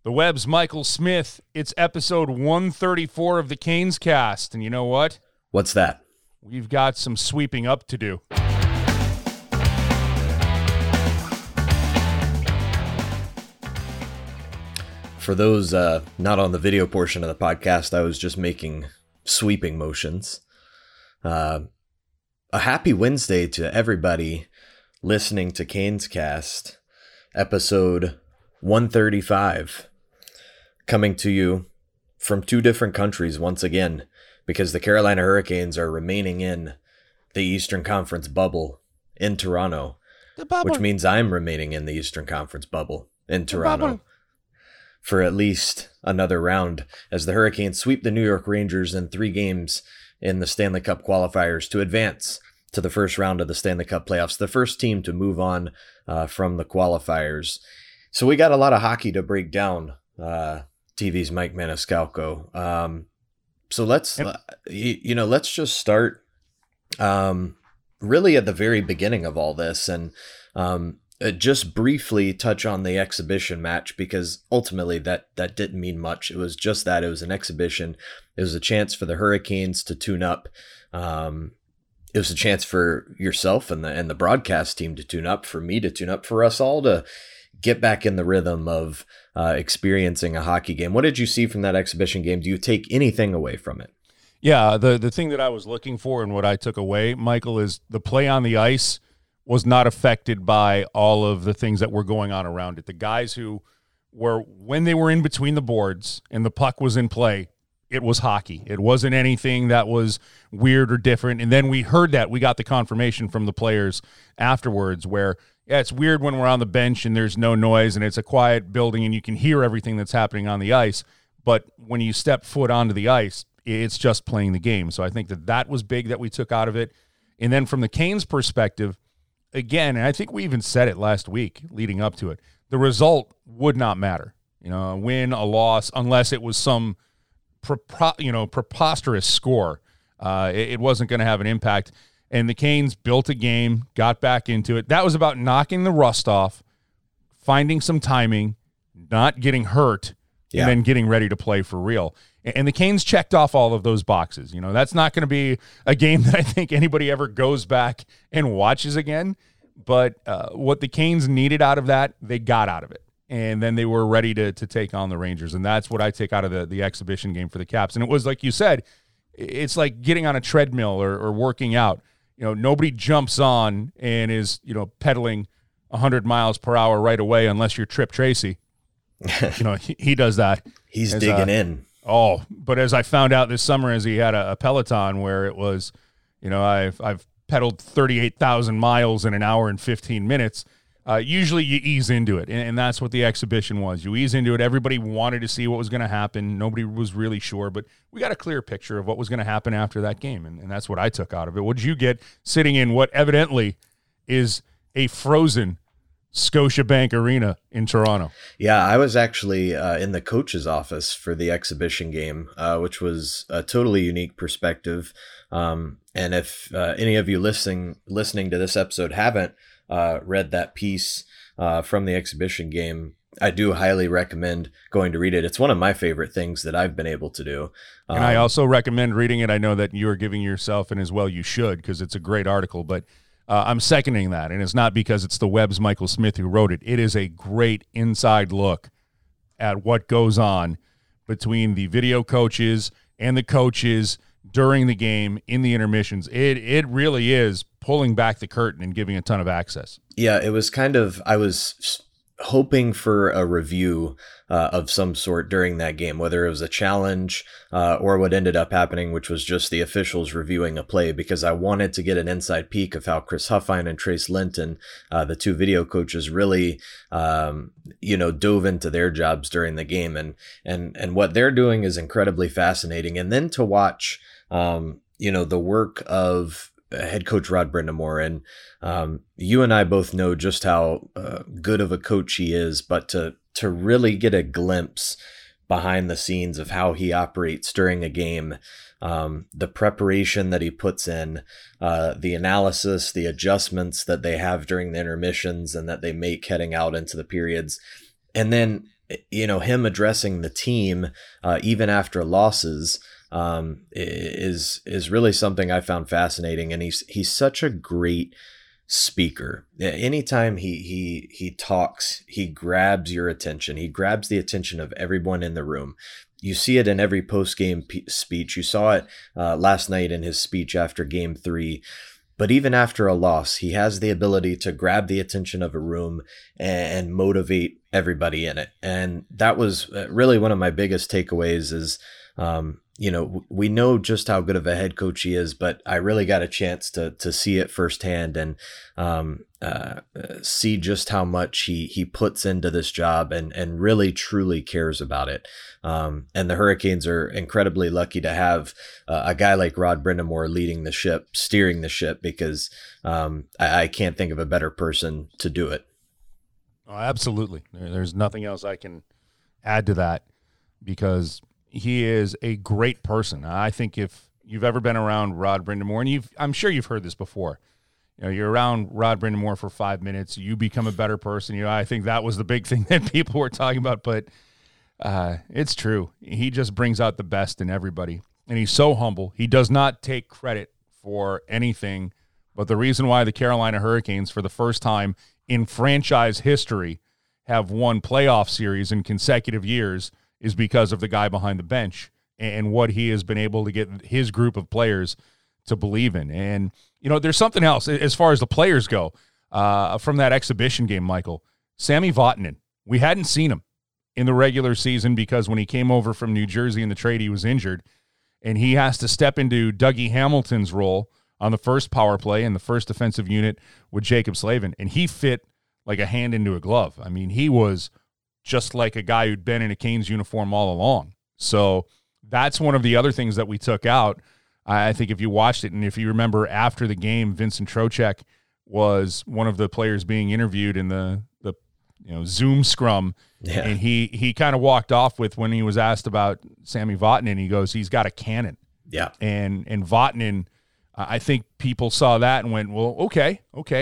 The Web's Michael Smith. It's episode 134 of the Canes Cast. And you know what? What's that? We've got some sweeping up to do. For those not on the video portion of the podcast, I was just making sweeping motions. A happy Wednesday to everybody listening to Canes Cast, episode 135. Coming to you from two different countries once again, because the Carolina Hurricanes are remaining in the Eastern Conference bubble in Toronto, which means I'm remaining in the Eastern Conference bubble in Toronto for at least another round, as the Hurricanes sweep the New York Rangers in 3 games in the Stanley Cup qualifiers to advance to the first round of the Stanley Cup playoffs, the first team to move on from the qualifiers. So we got a lot of hockey to break down. TV's Mike Maniscalco. So let's just start really at the very beginning of all this, and just briefly touch on the exhibition match, because ultimately that didn't mean much. It was just that. It was an exhibition. It was a chance for the Hurricanes to tune up. It was a chance for yourself and the broadcast team to tune up, for me to tune up, for us all to get back in the rhythm of experiencing a hockey game. What did you see from that exhibition game? Do you take anything away from it? Yeah, the thing that I was looking for and what I took away, Michael, is the play on the ice was not affected by all of the things that were going on around it. The guys who were, when they were in between the boards and the puck was in play, it was hockey. It wasn't anything that was weird or different. And then we heard that. We got the confirmation from the players afterwards where, yeah, it's weird when we're on the bench and there's no noise and it's a quiet building and you can hear everything that's happening on the ice. But when you step foot onto the ice, it's just playing the game. So I think that was big that we took out of it. And then from the Canes' perspective, again, and I think we even said it last week leading up to it, the result would not matter. A win, a loss, unless it was some preposterous score. It wasn't going to have an impact. And the Canes built a game, got back into it. That was about knocking the rust off, finding some timing, not getting hurt, and then getting ready to play for real. And the Canes checked off all of those boxes. That's not going to be a game that I think anybody ever goes back and watches again. But what the Canes needed out of that, they got out of it. And then they were ready to take on the Rangers. And that's what I take out of the exhibition game for the Caps. And it was like you said, it's like getting on a treadmill or working out. Nobody jumps on and is, pedaling 100 miles per hour right away unless you're Trip Tracy. He does that. He's digging in. Oh, but as I found out this summer, as he had a Peloton where it was, I've pedaled 38,000 miles in an hour and 15 minutes. Usually you ease into it, and that's what the exhibition was. You ease into it. Everybody wanted to see what was going to happen. Nobody was really sure, but we got a clear picture of what was going to happen after that game, and that's what I took out of it. What did you get sitting in what evidently is a frozen Scotiabank Arena in Toronto? Yeah, I was actually in the coach's office for the exhibition game, which was a totally unique perspective. And if any of you listening to this episode haven't read that piece from the exhibition game, I do highly recommend going to read it. It's one of my favorite things that I've been able to do. And I also recommend reading it. I know that you are giving yourself, and as well you should, because it's a great article, but I'm seconding that, and it's not because it's the Web's Michael Smith who wrote it. It is a great inside look at what goes on between the video coaches and the coaches during the game, in the intermissions. It really is pulling back the curtain and giving a ton of access. Yeah, it was I was hoping for a review of some sort during that game, whether it was a challenge or what ended up happening, which was just the officials reviewing a play, because I wanted to get an inside peek of how Chris Huffine and Trace Linton, the two video coaches, really dove into their jobs during the game, and what they're doing is incredibly fascinating. And then to watch the work of head coach Rod Brind'Amour, and you and I both know just how good of a coach he is, but to really get a glimpse behind the scenes of how he operates during a game, the preparation that he puts in, the analysis, the adjustments that they have during the intermissions and that they make heading out into the periods. And then him addressing the team even after losses is really something I found fascinating. And he's such a great speaker. Anytime he talks, he grabs your attention. He grabs the attention of everyone in the room. You see it in every post-game speech. You saw it last night in his speech after Game 3. But even after a loss, he has the ability to grab the attention of a room and motivate everybody in it. And that was really one of my biggest takeaways is, we know just how good of a head coach he is, but I really got a chance to see it firsthand and see just how much he puts into this job and really truly cares about it. And the Hurricanes are incredibly lucky to have a guy like Rod Brind'Amour leading the ship, steering the ship, because I can't think of a better person to do it. Oh, absolutely. There's nothing else I can add to that, because he is a great person. I think if you've ever been around Rod Brind'Amour, and I'm sure you've heard this before, you're around Rod Brind'Amour for 5 minutes, you become a better person. I think that was the big thing that people were talking about, but it's true. He just brings out the best in everybody, and he's so humble. He does not take credit for anything, but the reason why the Carolina Hurricanes, for the first time in franchise history, have won playoff series in consecutive years is because of the guy behind the bench and what he has been able to get his group of players to believe in. And, there's something else as far as the players go from that exhibition game, Michael. Sami Vatanen, we hadn't seen him in the regular season because when he came over from New Jersey in the trade, he was injured, and he has to step into Dougie Hamilton's role on the first power play and the first defensive unit with Jaccob Slavin, and he fit like a hand into a glove. I mean, he was just like a guy who'd been in a Canes uniform all along. So that's one of the other things that we took out. I think if you watched it, and if you remember after the game, Vincent Trocheck was one of the players being interviewed in the Zoom scrum, and he kind of walked off with, when he was asked about Sami Vatanen, he goes, he's got a cannon. Yeah. And Vatanen, I think people saw that and went, well, okay.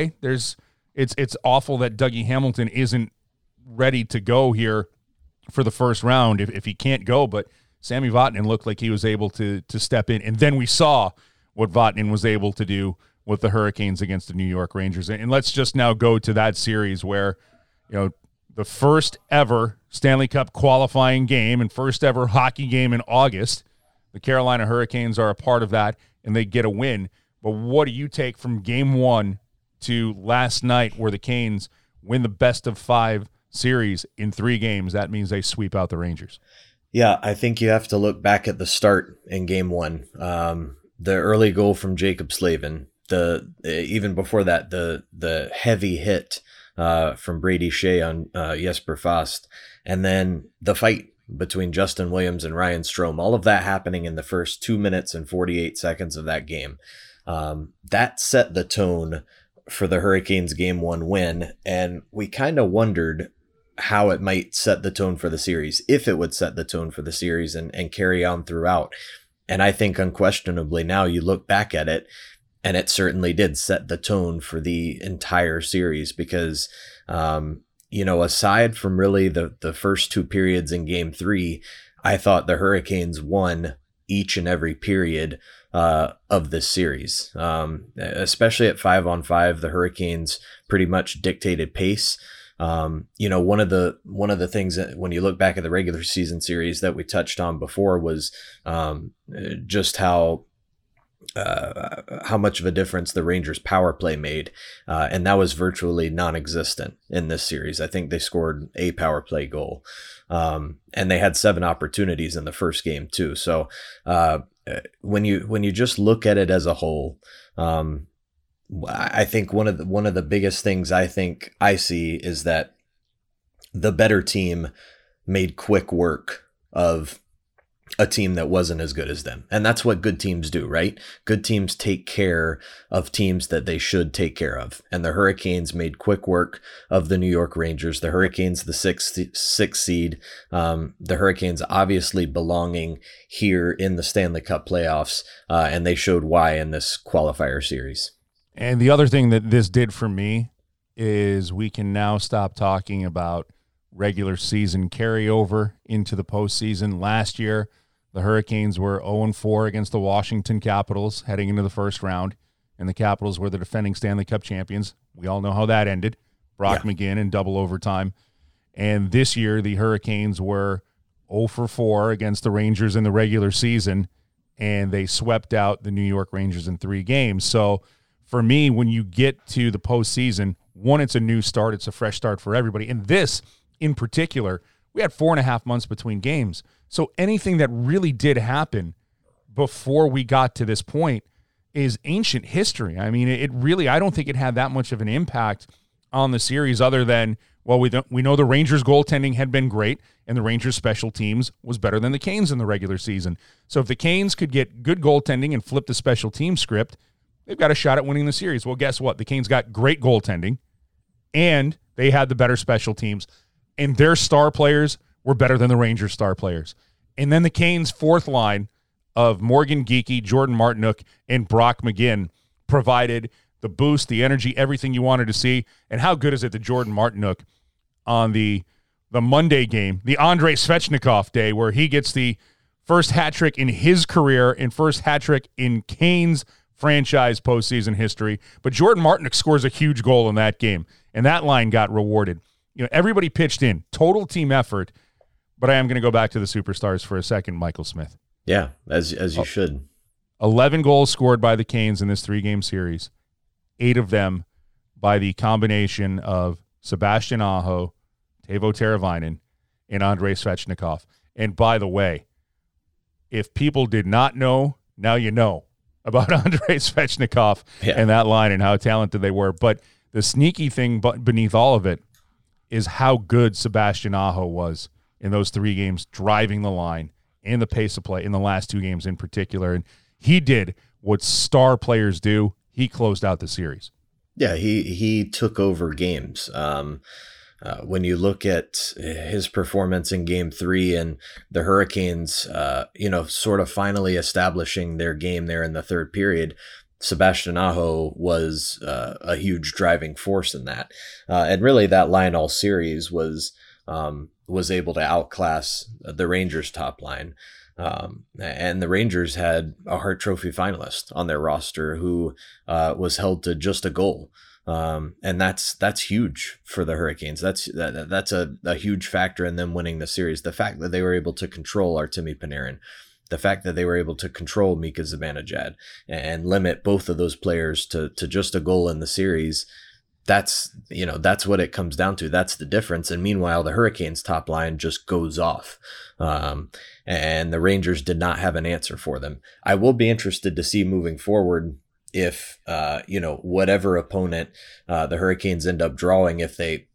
It's awful that Dougie Hamilton isn't ready to go here for the first round if he can't go, but Sami Vatanen looked like he was able to step in, and then we saw what Vatanen was able to do with the Hurricanes against the New York Rangers. And let's just now go to that series where, the first ever Stanley Cup qualifying game and first ever hockey game in August, the Carolina Hurricanes are a part of that, and they get a win. But what do you take from Game 1 to last night, where the Canes win the best-of-5 series in 3 games? That means they sweep out the Rangers. Yeah, I think you have to look back at the start in Game 1. The early goal from Jaccob Slavin, even before that, the heavy hit from Brady Shea on Jesper Fast, and then the fight between Justin Williams and Ryan Strome, all of that happening in the first 2 minutes and 48 seconds of that game. That set the tone for the Hurricanes Game 1 win, and we kind of wondered how it might set the tone for the series, if it would set the tone for the series and carry on throughout. And I think unquestionably now you look back at it, and it certainly did set the tone for the entire series, because, aside from really the first 2 periods in Game 3, I thought the Hurricanes won each and every period of this series. Especially at 5-on-5, the Hurricanes pretty much dictated pace. One of the things that when you look back at the regular season series that we touched on before was just how much of a difference the Rangers power play made. And that was virtually non-existent in this series. I think they scored a power play goal. And they had 7 opportunities in the first game too. So when you just look at it as a whole, I think one of the biggest things I think I see is that the better team made quick work of a team that wasn't as good as them. And that's what good teams do, right? Good teams take care of teams that they should take care of. And the Hurricanes made quick work of the New York Rangers. The Hurricanes, the sixth seed. The Hurricanes obviously belonging here in the Stanley Cup playoffs. And they showed why in this qualifier series. And the other thing that this did for me is we can now stop talking about regular season carryover into the postseason. Last year, the Hurricanes were 0-4 against the Washington Capitals heading into the first round, and the Capitals were the defending Stanley Cup champions. We all know how that ended. Brock McGinn in double overtime. And this year, the Hurricanes were 0-4 against the Rangers in the regular season, and they swept out the New York Rangers in 3 games. So for me, when you get to the postseason, one, it's a new start. It's a fresh start for everybody. And this, in particular, we had 4.5 months between games. So anything that really did happen before we got to this point is ancient history. I mean, it really, I don't think it had that much of an impact on the series other than, well, we know the Rangers goaltending had been great and the Rangers special teams was better than the Canes in the regular season. So if the Canes could get good goaltending and flip the special team script, they've got a shot at winning the series. Well, guess what? The Canes got great goaltending and they had the better special teams, and their star players were better than the Rangers' star players. And then the Canes' fourth line of Morgan Geekie, Jordan Martinook, and Brock McGinn provided the boost, the energy, everything you wanted to see. And how good is it that Jordan Martinook on the Monday game, the Andrei Svechnikov day, where he gets the first hat trick in his career and first hat trick in Canes franchise postseason history. But Jordan Martinook scores a huge goal in that game, and that line got rewarded. You know, everybody pitched in, total team effort. But I am going to go back to the superstars for a second, Michael Smith. Yeah, as you should. 11 goals scored by the Canes in this 3-game series, 8 of them by the combination of Sebastian Aho, Teuvo Teravainen, and Andrei Svechnikov. And by the way, if people did not know, now you know about Andrei Svechnikov and that line and how talented they were. But the sneaky thing beneath all of it is how good Sebastian Aho was in those 3 games, driving the line and the pace of play in the last 2 games in particular. And he did what star players do. He closed out the series. Yeah, he took over games. When you look at his performance in Game 3 and the Hurricanes, sort of finally establishing their game there in the third period, Sebastian Aho was a huge driving force in that. And really that line all series was able to outclass the Rangers top line. And the Rangers had a Hart Trophy finalist on their roster who was held to just a goal. And that's huge for the Hurricanes. That's a huge factor in them winning the series. The fact that they were able to control Artemi Panarin, the fact that they were able to control Mika Zibanejad and limit both of those players to just a goal in the series, that's what it comes down to. That's the difference. And meanwhile, the Hurricanes top line just goes off. And the Rangers did not have an answer for them. I will be interested to see moving forward if, whatever opponent the Hurricanes end up drawing, if they,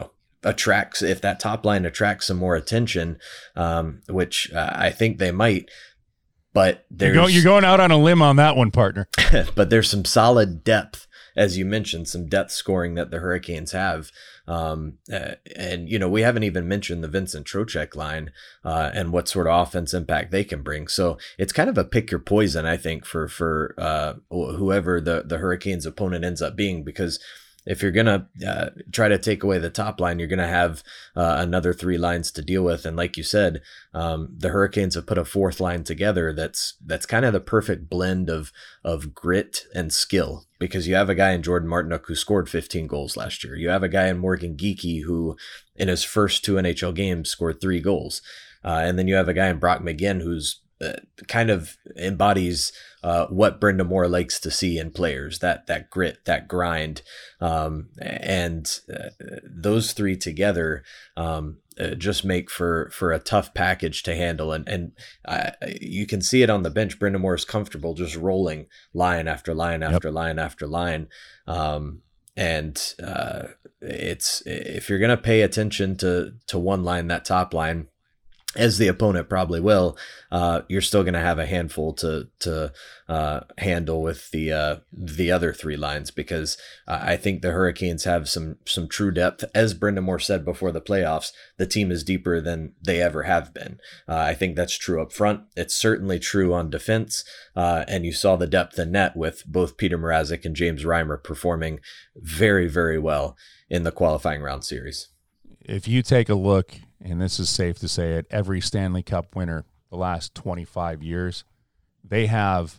if that top line attracts some more attention, which I think they might. But you're going out on a limb on that one, partner. But there's some solid depth, as you mentioned, some depth scoring that the Hurricanes have. And we haven't even mentioned the Vincent Trocheck line and what sort of offense impact they can bring. So it's kind of a pick your poison, I think, for whoever the Hurricanes opponent ends up being, because if you're going to try to take away the top line, you're going to have another 3 lines to deal with. And like you said, the Hurricanes have put a 4th line together that's kind of the perfect blend of grit and skill, because you have a guy in Jordan Martinook who scored 15 goals last year. You have a guy in Morgan Geekie who in his first 2 NHL games scored 3 goals. And then you have a guy in Brock McGinn who's kind of embodies what Brenda Moore likes to see in players, that grit, that grind. And those 3 together just make for a tough package to handle. And you can see it on the bench. Brenda Moore is comfortable just rolling line after line after line after line. It's if you're going to pay attention to one line, that top line, as the opponent probably will, you're still going to have a handful to handle with the other 3 lines, because I think the Hurricanes have some true depth. As Brenda Moore said before the playoffs, the team is deeper than they ever have been. I think that's true up front. It's certainly true on defense, and you saw the depth in net with both Peter Mrazek and James Reimer performing very, very well in the qualifying round series. if you take a look, and this is safe to say it, every Stanley Cup winner the last 25 years, they have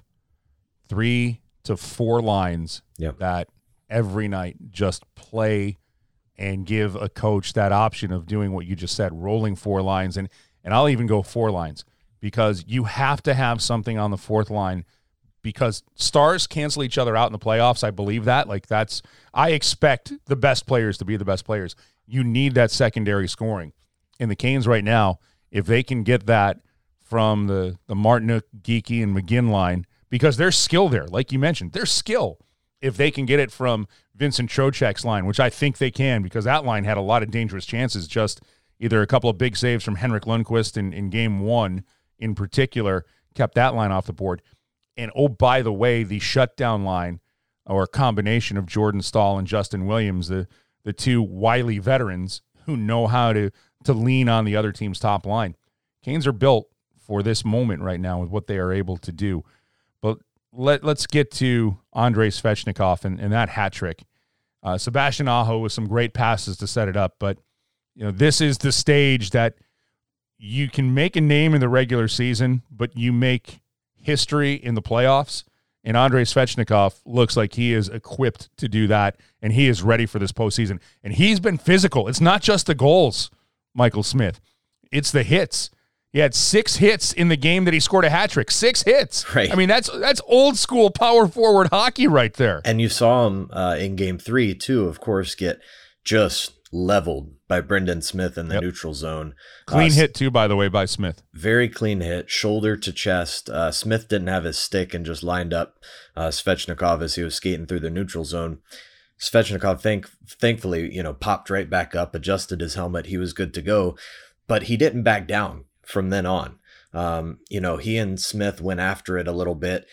3 to 4 lines that every night just play and give a coach that option of doing what you just said, rolling 4 lines. And I'll even go 4 lines, because you have to have something on the 4th line, because stars cancel each other out in the playoffs. I believe that. I expect the best players to be the best players. You need that secondary scoring. In the Canes right now, if they can get that from the Martinook, Geekie, and McGinn line, because there's skill there, like you mentioned, there's skill. If they can get it from Vincent Trocheck's line, which I think they can, because that line had a lot of dangerous chances, just either a couple of big saves from Henrik Lundqvist in game 1 in particular kept that line off the board. And, oh, by the way, the shutdown line, or combination of Jordan Staal and Justin Williams, the 2 wily veterans who know how to lean on the other team's top line. Canes are built for this moment right now with what they are able to do. But let's get to Andrei Svechnikov and that hat trick. Sebastian Aho with some great passes to set it up, but this is the stage that you can make a name in the regular season, but you make history in the playoffs, and Andrei Svechnikov looks like he is equipped to do that, and he is ready for this postseason. And he's been physical. It's not just the goals, Michael Smith. It's the hits. He had 6 hits in the game that he scored a hat trick. 6 hits. Right. I mean, that's old school power forward hockey right there. And you saw him in game 3 too, of course, get just leveled by Brendan Smith in the neutral zone. Clean hit too, by the way, by Smith. Very clean hit, shoulder to chest. Smith didn't have his stick and just lined up Svechnikov as he was skating through the neutral zone. Svechnikov, thankfully, popped right back up, adjusted his helmet. He was good to go, but he didn't back down from then on. He and Smith went after it a little bit,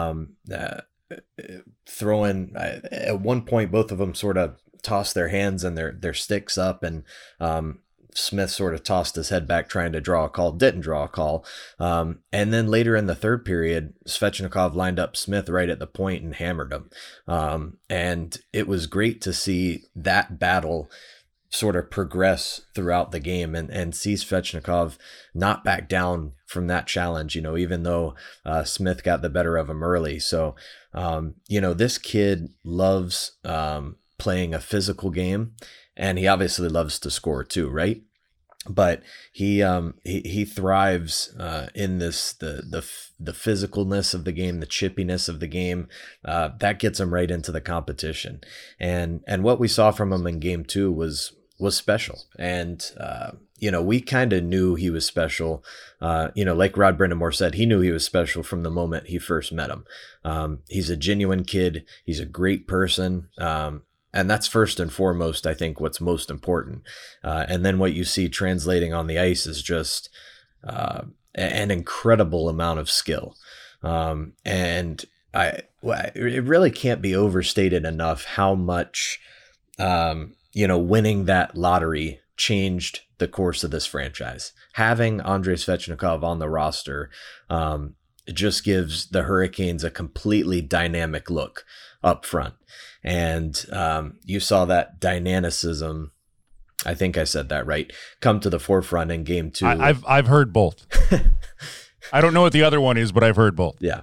throwing at one point, both of them sort of tossed their hands and their sticks up, and Smith sort of tossed his head back trying to draw a call, didn't draw a call. And then later in the third period, Svechnikov lined up Smith right at the point and hammered him. And it was great to see that battle sort of progress throughout the game and see Svechnikov not back down from that challenge, even though Smith got the better of him early. So, this kid loves playing a physical game, and he obviously loves to score too, right? But he thrives in this the physicalness of the game, the chippiness of the game. That gets him right into the competition, and what we saw from him in game 2 was special. And we kind of knew he was special. Like Rod Brindamore said, he knew he was special from the moment he first met him. He's a genuine kid. He's a great person. And that's first and foremost, I think, what's most important. And then what you see translating on the ice is just an incredible amount of skill. And it really can't be overstated enough how much, winning that lottery changed the course of this franchise. Having Andrei Svechnikov on the roster it just gives the Hurricanes a completely dynamic look up front. And you saw that dynamicism, I think I said that right, come to the forefront in game 2. I've heard both. I don't know what the other one is, but I've heard both. Yeah.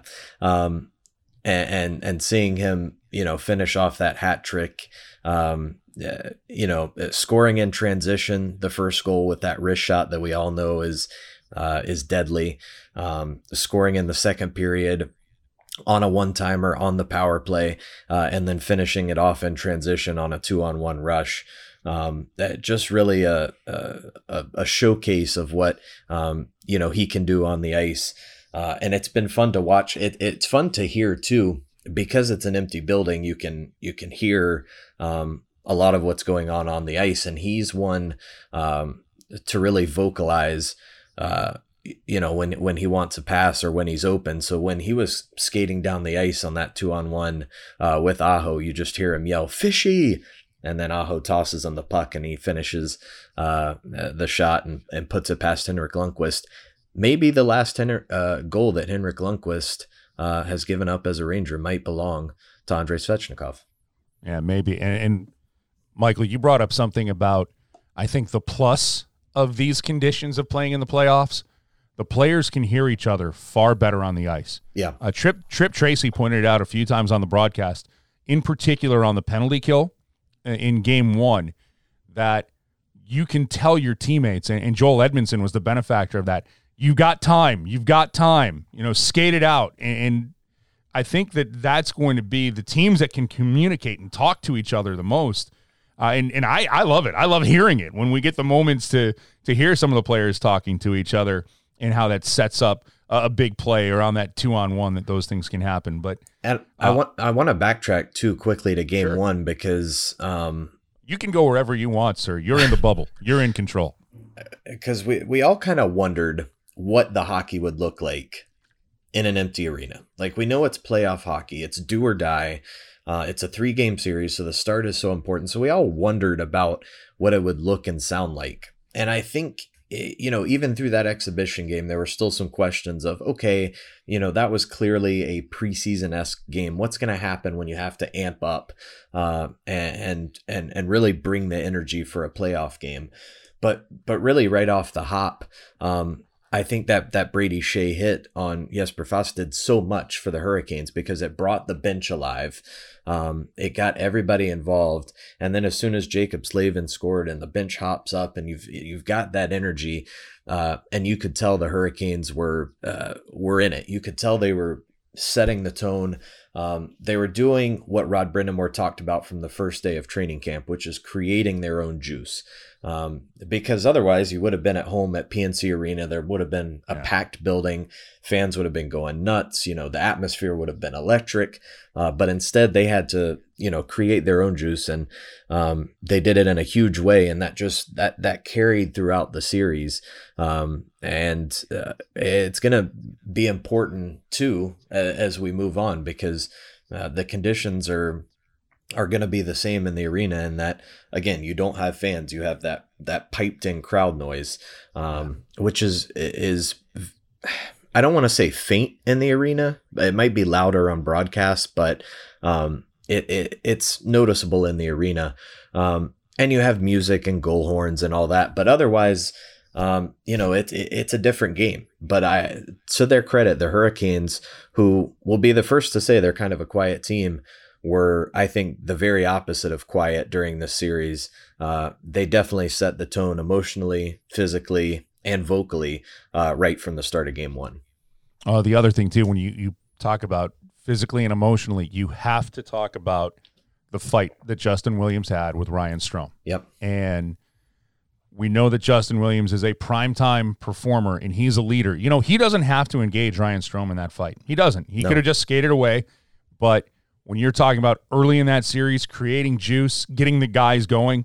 And seeing him, finish off that hat trick, scoring in transition, the first goal with that wrist shot that we all know is deadly. Scoring in the second period on a one-timer on the power play, and then finishing it off in transition on a 2-on-1 rush. That just really a showcase of what he can do on the ice, and it's been fun to watch. It's fun to hear too, because it's an empty building. You can hear a lot of what's going on the ice, and he's one to really vocalize. When he wants a pass or when he's open. So when he was skating down the ice on that 2-on-1 with Aho, you just hear him yell, "Fishy!" And then Aho tosses him the puck and he finishes the shot and puts it past Henrik Lundqvist. Maybe the last goal that Henrik Lundqvist has given up as a Ranger might belong to Andrei Svechnikov. Yeah, maybe. And Michael, you brought up something about, I think the plus of these conditions of playing in the playoffs, the players can hear each other far better on the ice. Yeah. Trip Tracy pointed it out a few times on the broadcast, in particular on the penalty kill in game 1, that you can tell your teammates, and Joel Edmondson was the benefactor of that, you've got time, skate it out. And I think that's going to be the teams that can communicate and talk to each other the most. And I love it. I love hearing it when we get the moments to hear some of the players talking to each other and how that sets up a big play or on that 2-on-1 that those things can happen. But I want to backtrack too quickly to game 1 because you can go wherever you want, sir. You're in the bubble. You're in control. Because we all kind of wondered what the hockey would look like in an empty arena. Like, we know it's playoff hockey. It's do or die. It's a 3-game series, so the start is so important. So we all wondered about what it would look and sound like. And I think, even through that exhibition game, there were still some questions of, okay, that was clearly a preseason-esque game. What's going to happen when you have to amp up and really bring the energy for a playoff game? But really right off the hop, I think that Brady Shea hit on Jesper Fast did so much for the Hurricanes because it brought the bench alive. It got everybody involved. And then as soon as Jacob Slavin scored and the bench hops up and you've got that energy, and you could tell the Hurricanes were in it. You could tell they were setting the tone. They were doing what Rod Brind'Amour talked about from the first day of training camp, which is creating their own juice. Because otherwise you would have been at home at PNC Arena. There would have been a packed building. Fans would have been going nuts. The atmosphere would have been electric. But instead they had to, create their own juice. And they did it in a huge way. And that carried throughout the series. And it's going to be important too, as we move on, because the conditions are going to be the same in the arena, and that, again, you don't have fans, you have that piped in crowd noise, which is I don't want to say faint in the arena. It might be louder on broadcast, but it's noticeable in the arena. And you have music and goal horns and all that, but otherwise, it's a different game. But to their credit, the Hurricanes, who will be the first to say they're kind of a quiet team, were, I think, the very opposite of quiet during this series. They definitely set the tone emotionally, physically, and vocally right from the start of game 1. The other thing, too, when you talk about physically and emotionally, you have to talk about the fight that Justin Williams had with Ryan Strome. Yep. And we know that Justin Williams is a primetime performer, and he's a leader. He doesn't have to engage Ryan Strome in that fight. He doesn't. He could have just skated away, but when you're talking about early in that series, creating juice, getting the guys going,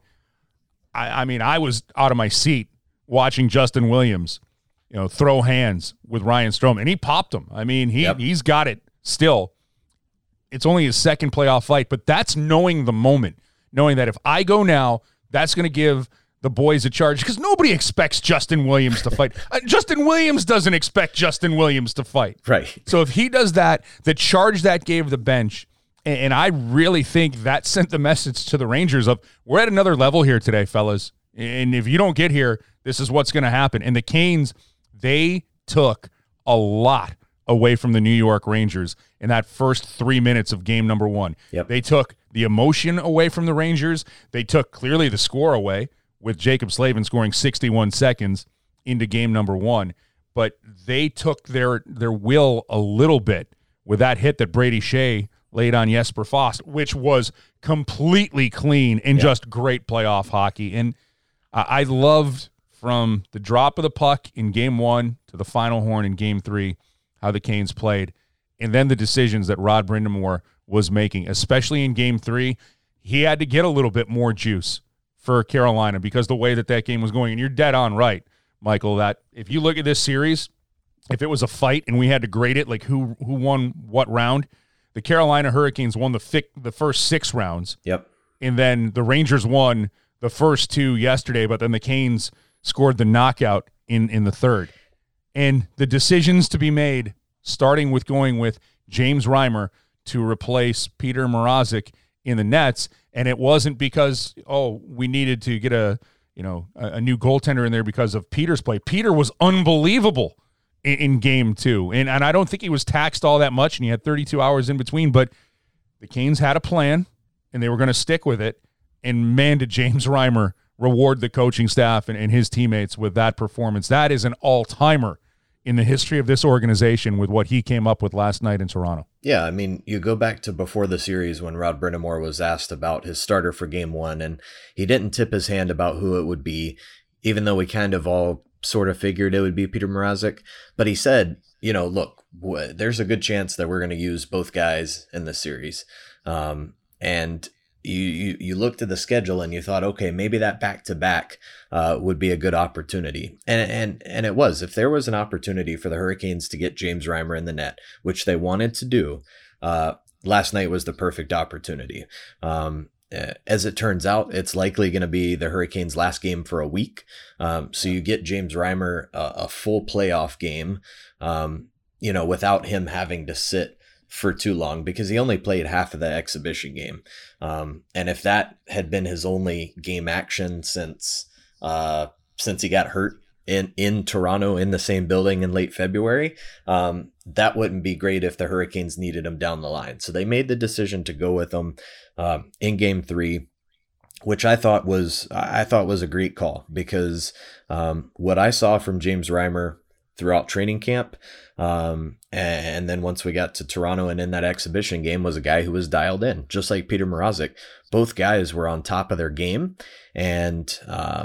I mean, I was out of my seat watching Justin Williams, throw hands with Ryan Strome, and he popped him. I mean, he's got it still. It's only his second playoff fight, but that's knowing the moment, knowing that if I go now, that's going to give the boys a charge, because nobody expects Justin Williams to fight. Justin Williams doesn't expect Justin Williams to fight. Right. So if he does that, the charge that gave the bench. And I really think that sent the message to the Rangers of, we're at another level here today, fellas. And if you don't get here, this is what's going to happen. And the Canes, they took a lot away from the New York Rangers in that first 3 minutes of game number 1. Yep. They took the emotion away from the Rangers. They took clearly the score away with Jacob Slavin scoring 61 seconds into game number 1. But they took their will a little bit with that hit that Brady Shea laid on Jesper Fast, which was completely clean and just great playoff hockey. And I loved, from the drop of the puck in game 1 to the final horn in game 3, how the Canes played. And then the decisions that Rod Brind'Amour was making, especially in game 3, he had to get a little bit more juice for Carolina because the way that game was going. And you're dead on right, Michael, that if you look at this series, if it was a fight and we had to grade it, like who won what round, the Carolina Hurricanes won the first 6 rounds. Yep. And then the Rangers won the first 2 yesterday, but then the Canes scored the knockout in the third. And the decisions to be made, starting with going with James Reimer to replace Peter Mrazek in the nets, and it wasn't because, we needed to get a a new goaltender in there because of Peter's play. Peter was unbelievable in game 2. And I don't think he was taxed all that much, and he had 32 hours in between, but the Canes had a plan, and they were going to stick with it. And man, did James Reimer reward the coaching staff and his teammates with that performance. That is an all-timer in the history of this organization with what he came up with last night in Toronto. Yeah, I mean, you go back to before the series when Rod Brind'Amour was asked about his starter for game 1, and he didn't tip his hand about who it would be, even though we kind of all sort of figured it would be Peter Mrazek. But he said, look, there's a good chance that we're going to use both guys in this series. And you looked at the schedule and you thought, okay, maybe that back-to-back would be a good opportunity. And it was. If there was an opportunity for the Hurricanes to get James Reimer in the net, which they wanted to do, last night was the perfect opportunity. As it turns out, it's likely going to be the Hurricanes' last game for a week. So you get James Reimer a full playoff game, without him having to sit for too long, because he only played half of the exhibition game. And if that had been his only game action since he got hurt in Toronto in the same building in late February, that wouldn't be great if the Hurricanes needed him down the line. So they made the decision to go with him in game 3, which I thought was a great call, because what I saw from James Reimer throughout training camp, and then once we got to Toronto and in that exhibition game, was a guy who was dialed in, just like Peter Mrazek. Both guys were on top of their game, and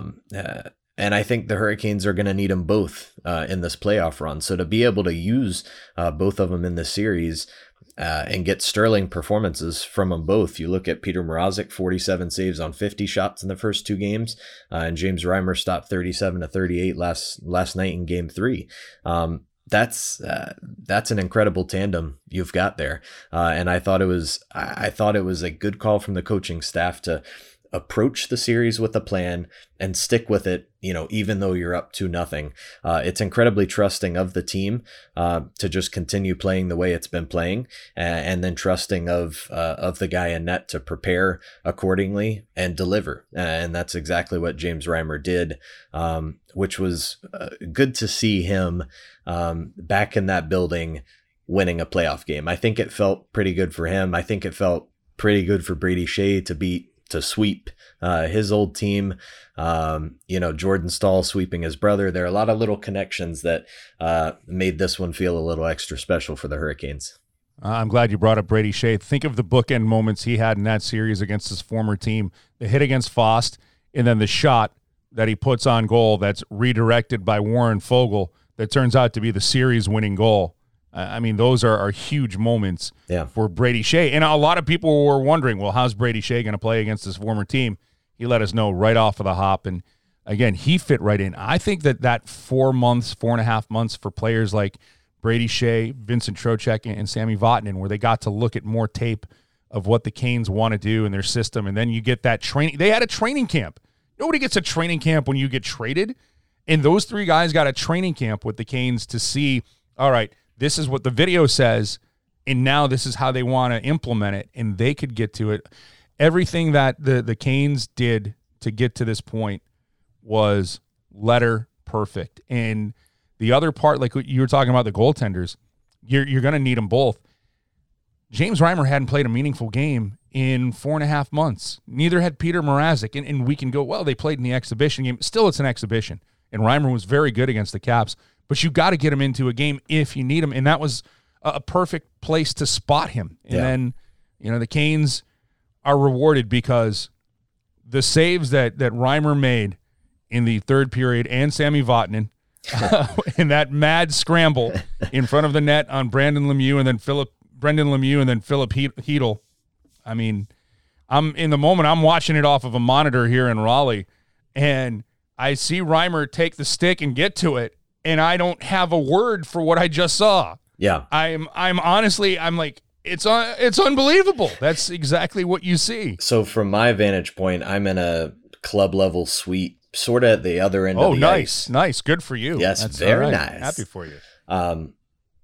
I think the Hurricanes are going to need them both in this playoff run. So to be able to use both of them in the series and get sterling performances from them both. You look at Peter Mrazek, 47 saves on 50 shots in the first 2 games, and James Reimer stopped 37 to 38 last night in game 3. That's an incredible tandem you've got there, and I thought it was a good call from the coaching staff to approach the series with a plan and stick with it, even though you're up 2-0. It's incredibly trusting of the team to just continue playing the way it's been playing, and then trusting of the guy in net to prepare accordingly and deliver. And that's exactly what James Reimer did, which was good to see him back in that building winning a playoff game. I think it felt pretty good for him. I think it felt pretty good for Brady Shea to sweep his old team, Jordan Staal sweeping his brother. There are a lot of little connections that made this one feel a little extra special for the Hurricanes. I'm glad you brought up Brady Shea. Think of the bookend moments he had in that series against his former team. The hit against Fost, and then the shot that he puts on goal that's redirected by Warren Foegele that turns out to be the series-winning goal. I mean, those are huge moments for Brady Shea. And a lot of people were wondering, well, how's Brady Shea going to play against his former team? He let us know right off of the hop. And, again, he fit right in. I think that 4.5 months for players like Brady Shea, Vincent Trocheck, and Sami Vatanen, where they got to look at more tape of what the Canes want to do in their system. And then you get that training. They had a training camp. Nobody gets a training camp when you get traded. And those 3 guys got a training camp with the Canes to see, all right, this is what the video says, and now this is how they want to implement it, and they could get to it. Everything that the Canes did to get to this point was letter perfect. And the other part, like you were talking about the goaltenders, you're going to need them both. James Reimer hadn't played a meaningful game in 4.5 months. Neither had Peter Mrazek, and we can go, well, they played in the exhibition game. Still, it's an exhibition, and Reimer was very good against the Caps. But you got to get him into a game if you need him, and that was a perfect place to spot him. And then, the Canes are rewarded because the saves that Reimer made in the third period, and Sami Vatanen in that mad scramble in front of the net on Brendan Lemieux and then Philip Hedl. I mean, I'm in the moment. I'm watching it off of a monitor here in Raleigh, and I see Reimer take the stick and get to it. And I don't have a word for what I just saw. Yeah. I'm honestly, I'm like, it's unbelievable. That's exactly what you see. So from my vantage point, I'm in a club level suite, sort of at the other end of the ice. Nice. Good for you. Yes, that's very nice. Happy for you.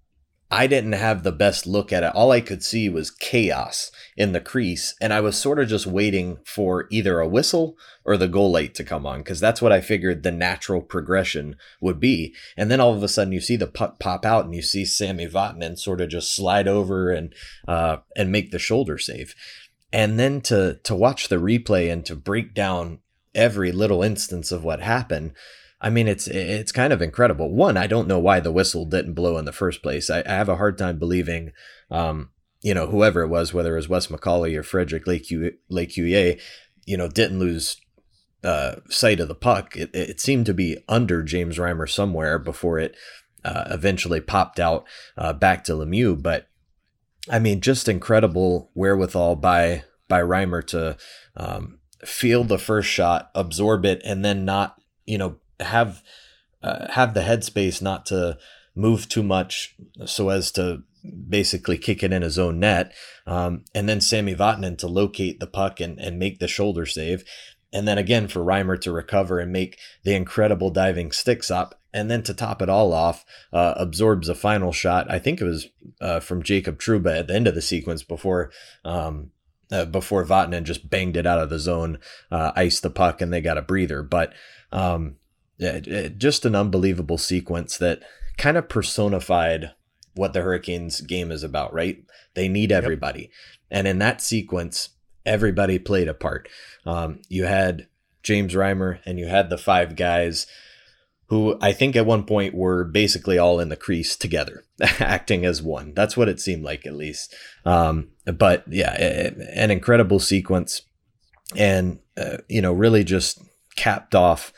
I didn't have the best look at it. All I could see was chaos in the crease, and I was sort of just waiting for either a whistle or the goal light to come on, because that's what I figured the natural progression would be. And then all of a sudden you see the puck pop out and you see Sami Vatanen sort of just slide over and make the shoulder save. And then to watch the replay and to break down every little instance of what happened, I mean, it's kind of incredible. One, I don't know why the whistle didn't blow in the first place. I have a hard time believing, whoever it was, whether it was Wes McCauley or Frederick Lecuyer, didn't lose sight of the puck. It seemed to be under James Reimer somewhere before it eventually popped out back to Lemieux. But I mean, just incredible wherewithal by Reimer to feel the first shot, absorb it, and then not, have the headspace not to move too much so as to basically kick it in his own net. And then Sami Vatanen to locate the puck and make the shoulder save. And then again for Reimer to recover and make the incredible diving stick stop. And then to top it all off, absorbs a final shot. I think it was from Jacob Trouba at the end of the sequence before Vatanen just banged it out of the zone, iced the puck, and they got a breather. But just an unbelievable sequence that kind of personified what the Hurricanes game is about, right? They need everybody. Yep. And in that sequence, everybody played a part. You had James Reimer and you had the five guys who I think at one point were basically all in the crease together, acting as one. That's what it seemed like, at least. But yeah, an incredible sequence, and really just capped off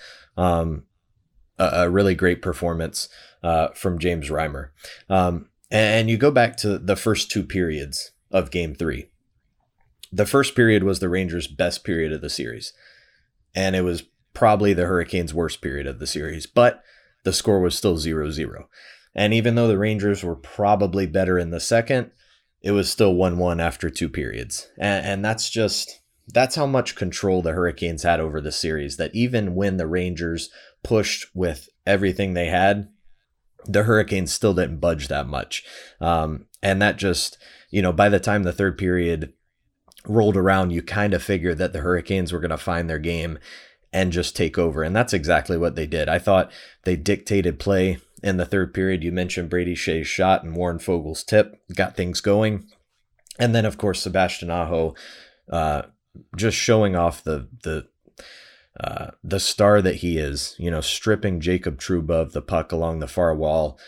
a really great performance from James Reimer. And you go back to the first two periods of Game 3. The first period was the Rangers' best period of the series, and it was probably the Hurricanes' worst period of the series, but the score was still 0-0. And even though the Rangers were probably better in the second, it was still 1-1 after two periods. And that's how much control the Hurricanes had over the series, that even when the Rangers pushed with everything they had, the Hurricanes still didn't budge that much. And that just, by the time the third period rolled around, you kind of figured that the Hurricanes were going to find their game and just take over. And that's exactly what they did. I thought they dictated play in the third period. You mentioned Brady Shea's shot and Warren Foegele's tip got things going. And then, of course, Sebastian Aho just showing off the star that he is, stripping Jacob Trouba of the puck along the far wall,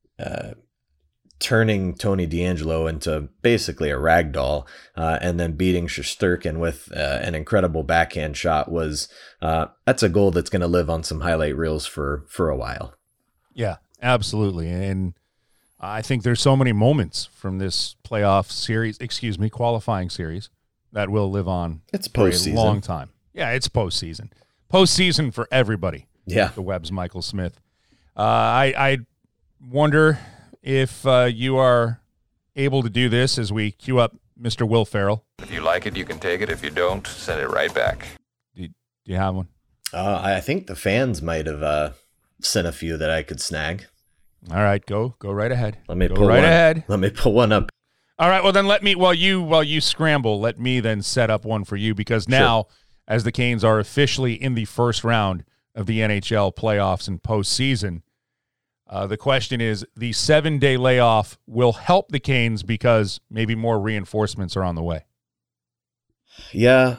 turning Tony DeAngelo into basically a rag doll, and then beating Shesterkin with an incredible backhand shot that's a goal that's going to live on some highlight reels for a while. Yeah, absolutely. And I think there's so many moments from this qualifying series that will live on for a long time. Yeah, it's postseason. Postseason for everybody. Yeah. The Webb's Michael Smith. I wonder if you are able to do this as we queue up Mr. Will Ferrell. If you like it, you can take it. If you don't, send it right back. Do you have one? I think the fans might have sent a few that I could snag. All right, go right ahead. Let me pull one up. All right, well then while you scramble, let me then set up one for you, because now, as the Canes are officially in the first round of the NHL playoffs and postseason, the question is, the 7-day layoff will help the Canes because maybe more reinforcements are on the way. Yeah,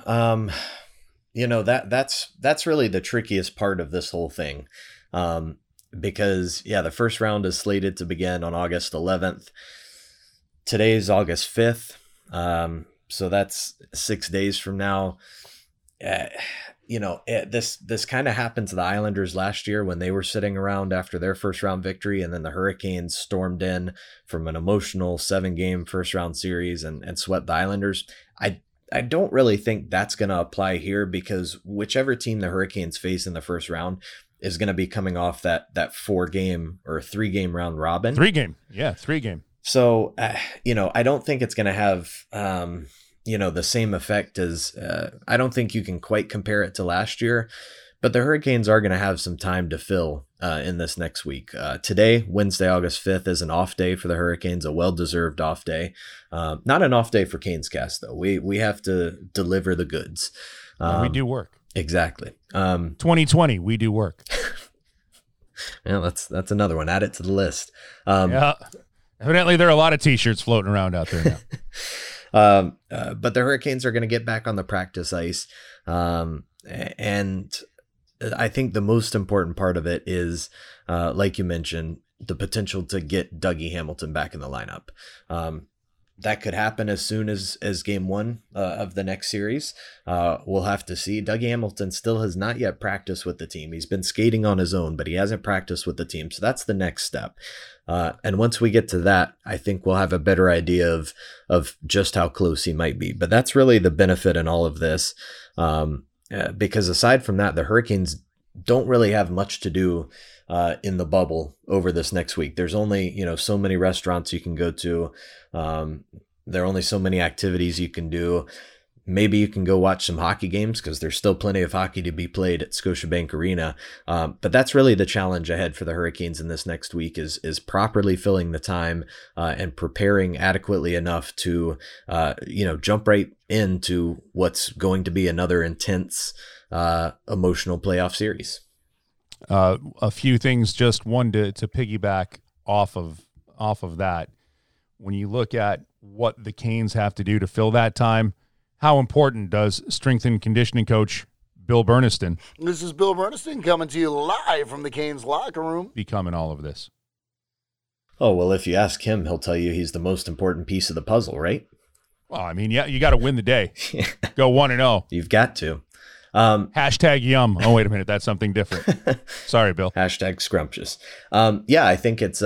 that's really the trickiest part of this whole thing. Because the first round is slated to begin on August 11th. Today's August 5th. So that's 6 days from now. This kind of happened to the Islanders last year when they were sitting around after their first round victory, and then the Hurricanes stormed in from an emotional 7-game first round series and swept the Islanders. I don't really think that's going to apply here, because whichever team the Hurricanes face in the first round is going to be coming off that 4-game or 3-game round robin. 3-game. Yeah, 3-game. So, I don't think it's going to have, the same effect as, I don't think you can quite compare it to last year, But the Hurricanes are going to have some time to fill in this next week. Today, Wednesday, August 5th, is an off day for the Hurricanes, a well-deserved off day. Not an off day for Canes Cast, though. We have to deliver the goods. We do work. Exactly. 2020, we do work. Yeah, that's another one. Add it to the list. Yeah. Evidently, there are a lot of T-shirts floating around out there now. But the Hurricanes are going to get back on the practice ice. And I think the most important part of it is, like you mentioned, the potential to get Dougie Hamilton back in the lineup. That could happen as soon as game one of the next series. We'll have to see. Dougie Hamilton still has not yet practiced with the team. He's been skating on his own, but he hasn't practiced with the team. So that's the next step. And once we get to that, I think we'll have a better idea of just how close he might be. But that's really the benefit in all of this. Because aside from that, the Hurricanes don't really have much to do in the bubble over this next week. There's only, so many restaurants you can go to. There are only so many activities you can do. Maybe you can go watch some hockey games because there's still plenty of hockey to be played at Scotiabank Arena. But that's really the challenge ahead for the Hurricanes in this next week is properly filling the time and preparing adequately enough to, jump right into what's going to be another intense emotional playoff series. A few things, just one to piggyback off of that. When you look at what the Canes have to do to fill that time, how important does strength and conditioning coach Bill Berniston? This is Bill Berniston coming to you live from the Canes locker room. Become in all of this? Oh, well, if you ask him, he'll tell you he's the most important piece of the puzzle, right? Well, I mean, yeah, you got to win the day. Go 1-0. You've got to. Hashtag yum. Oh, wait a minute. That's something different. Sorry, Bill. Hashtag scrumptious. Yeah, I think he's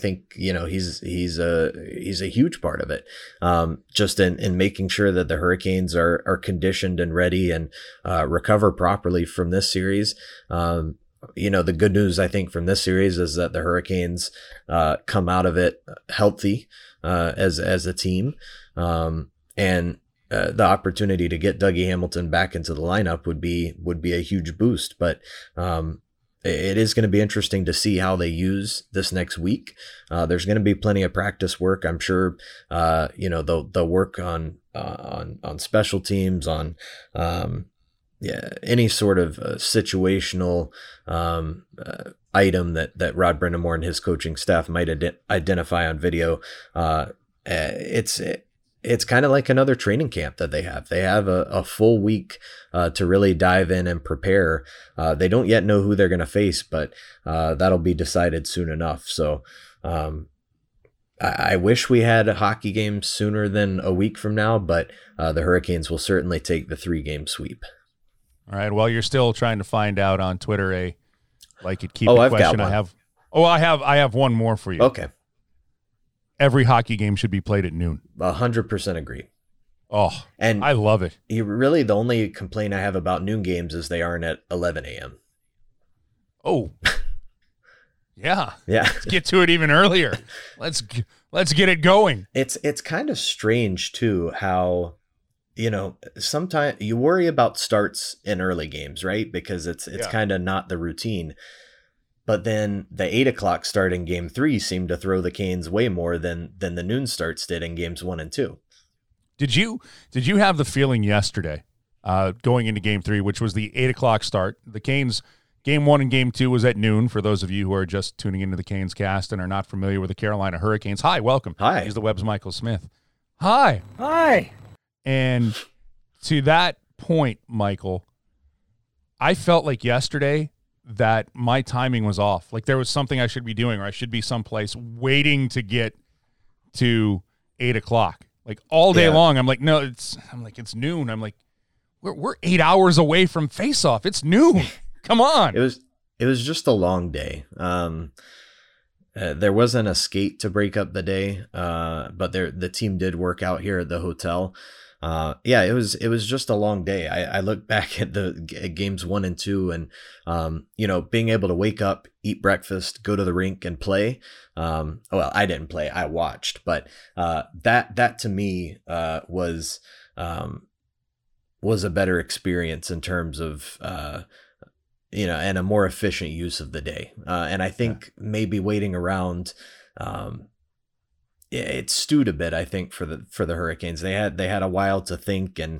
a huge part of it. Just in making sure that the Hurricanes are conditioned and ready and recover properly from this series. The good news, I think, from this series is that the Hurricanes come out of it healthy as a team. And the opportunity to get Dougie Hamilton back into the lineup would be a huge boost. But it is going to be interesting to see how they use this next week. There's going to be plenty of practice work. I'm sure, they'll work on special teams, on any sort of situational item that Rod Brind'Amour and his coaching staff might identify on video. It's kind of like another training camp that they have. They have a full week to really dive in and prepare. They don't yet know who they're going to face, but that'll be decided soon enough. So I wish we had a hockey game sooner than a week from now, but the Hurricanes will certainly take the 3-game sweep. All right. Well, you're still trying to find out on Twitter a question. I've got one. I have one more for you. Okay. Every hockey game should be played at noon. 100% agree. Oh, and I love it. Really, the only complaint I have about noon games is they aren't at 11 a.m. Oh, yeah. Let's get to it even earlier. Let's get it going. It's kind of strange too how, sometimes you worry about starts in early games, right? Because it's kind of not the routine. But then the 8:00 start in game 3 seemed to throw the Canes way more than the noon starts did in games 1 and 2. Did you have the feeling yesterday going into game 3, which was the 8:00 start? The Canes game 1 and game 2 was at noon for those of you who are just tuning into the Canes cast and are not familiar with the Carolina Hurricanes. Hi, welcome. Hi. He's the Web's Michael Smith. Hi. Hi. And to that point, Michael, I felt like yesterday that my timing was off. Like there was something I should be doing, or I should be someplace waiting to get to 8:00. Like all day long. I'm like, no, it's noon. I'm like, we're 8 hours away from face-off. It's noon. Come on. It was just a long day. There wasn't a skate to break up the day, but the team did work out here at the hotel. It was just a long day. I look back at at games 1 and 2 and, being able to wake up, eat breakfast, go to the rink and play. Well, I didn't play, I watched, but, that to me, was a better experience in terms of, and a more efficient use of the day. And I think maybe waiting around, it stewed a bit, I think, for the Hurricanes. They had a while to think, and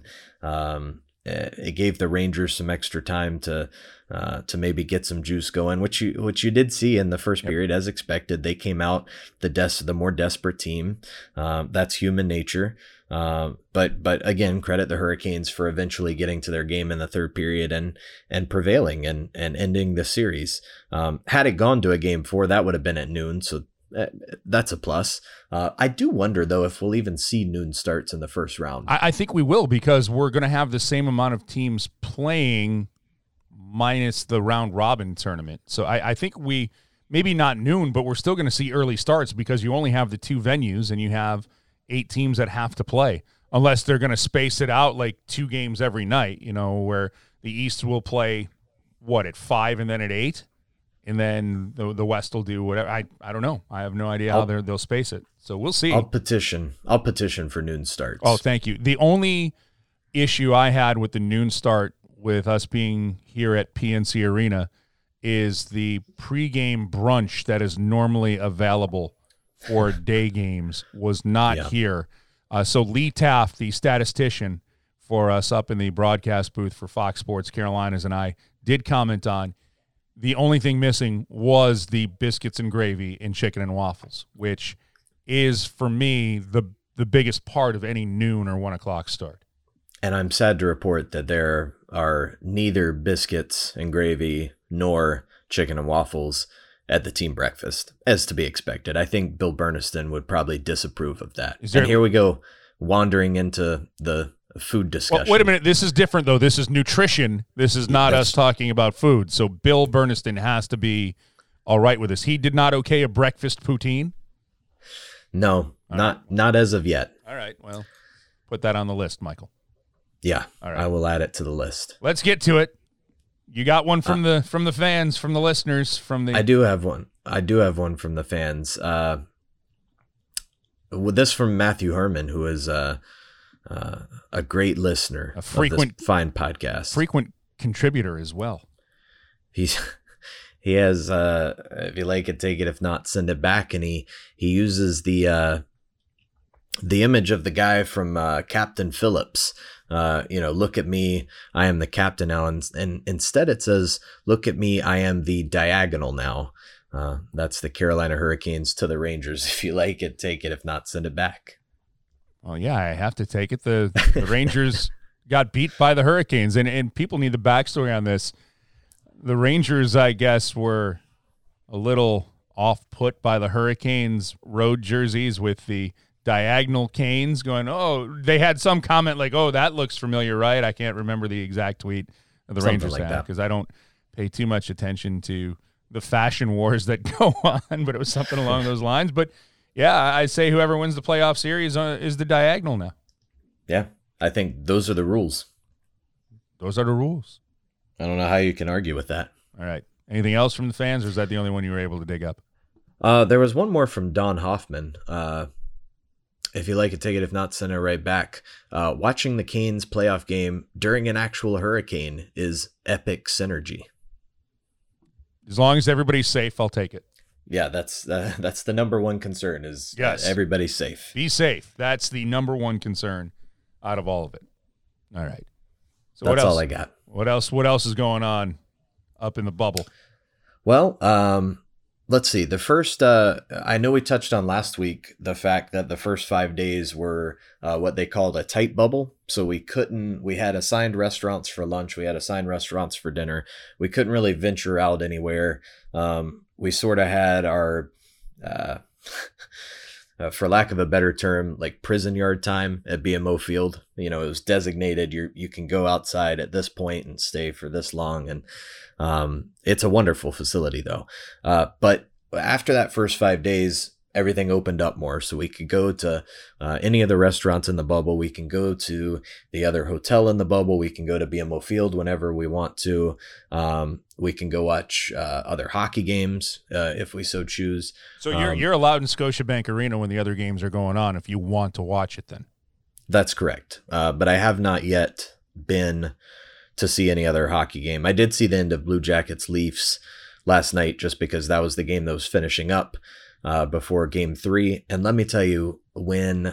it gave the Rangers some extra time to maybe get some juice going, which you did see in the first period. As expected, they came out the more desperate team. That's human nature. But again, credit the Hurricanes for eventually getting to their game in the third period and prevailing and ending the series. Had it gone to a game 4, that would have been at noon. So that's a plus. I do wonder, though, if we'll even see noon starts in the first round. I think we will, because we're going to have the same amount of teams playing minus the round robin tournament. So I think we, maybe not noon, but we're still going to see early starts, because you only have the 2 venues and you have 8 teams that have to play, unless they're going to space it out like 2 games every night, where the East will play at 5 and then at 8. And then the West will do whatever. I don't know. I have no idea how they'll space it. So we'll see. I'll petition for noon starts. Oh, thank you. The only issue I had with the noon start, with us being here at PNC Arena, is the pregame brunch that is normally available for day games was not here. So Lee Taft, the statistician for us up in the broadcast booth for Fox Sports Carolinas, and I did comment on, the only thing missing was the biscuits and gravy and chicken and waffles, which is, for me, the biggest part of any noon or 1 o'clock start. And I'm sad to report that there are neither biscuits and gravy nor chicken and waffles at the team breakfast, as to be expected. I think Bill Berniston would probably disapprove of that. And here we go, wandering into the food discussion. Well, wait a minute. This is different, though. This is nutrition. This is not us talking about food. So Bill Berniston has to be all right with this. He did not okay a breakfast poutine? No, not as of yet. All right. Well, put that on the list, Michael. Yeah, all right. I will add it to the list. Let's get to it. You got one from the fans, from the listeners, from the. I do have one from the fans. With this from Matthew Herman, who is a great listener, a frequent, of this fine podcast, frequent contributor as well. He has, if you like it, take it. If not, send it back. And he uses the image of the guy from Captain Phillips. Look at me, I am the captain now. And instead it says, look at me, I am the diagonal now. That's the Carolina Hurricanes to the Rangers. If you like it, take it. If not, send it back. Well, yeah, I have to take it. The Rangers got beat by the Hurricanes, and people need the backstory on this. The Rangers, I guess, were a little off-put by the Hurricanes road jerseys with the diagonal canes going, they had some comment like, that looks familiar, right? I can't remember the exact tweet the Rangers had, because I don't pay too much attention to the fashion wars that go on, but it was something along those lines. But yeah, I say whoever wins the playoff series is the diagonal now. Yeah, I think those are the rules. Those are the rules. I don't know how you can argue with that. All right. Anything else from the fans, or is that the only one you were able to dig up? There was one more from Don Hoffman. If you like it, take it. If not, send it right back. Watching the Canes playoff game during an actual hurricane is epic synergy. As long as everybody's safe, I'll take it. Yeah, that's the number one concern is everybody's safe. Be safe. That's the number one concern out of all of it. All right. So that's what else? all I got. What else is going on up in the bubble? Well, let's see. The first, I know we touched on last week the fact that the first 5 days were what they called a tight bubble. So we had assigned restaurants for lunch. We had assigned restaurants for dinner. We couldn't really venture out anywhere. We sort of had our, for lack of a better term, like prison yard time at BMO Field. It was designated. You can go outside at this point and stay for this long. And it's a wonderful facility though. But after that first 5 days, everything opened up more. So we could go to any of the restaurants in the bubble. We can go to the other hotel in the bubble. We can go to BMO Field whenever we want to. We can go watch other hockey games if we so choose. So you're allowed in Scotiabank Arena when the other games are going on if you want to watch it then? That's correct. But I have not yet been to see any other hockey game. I did see the end of Blue Jackets Leafs last night, just because that was the game that was finishing up before Game 3. And let me tell you, when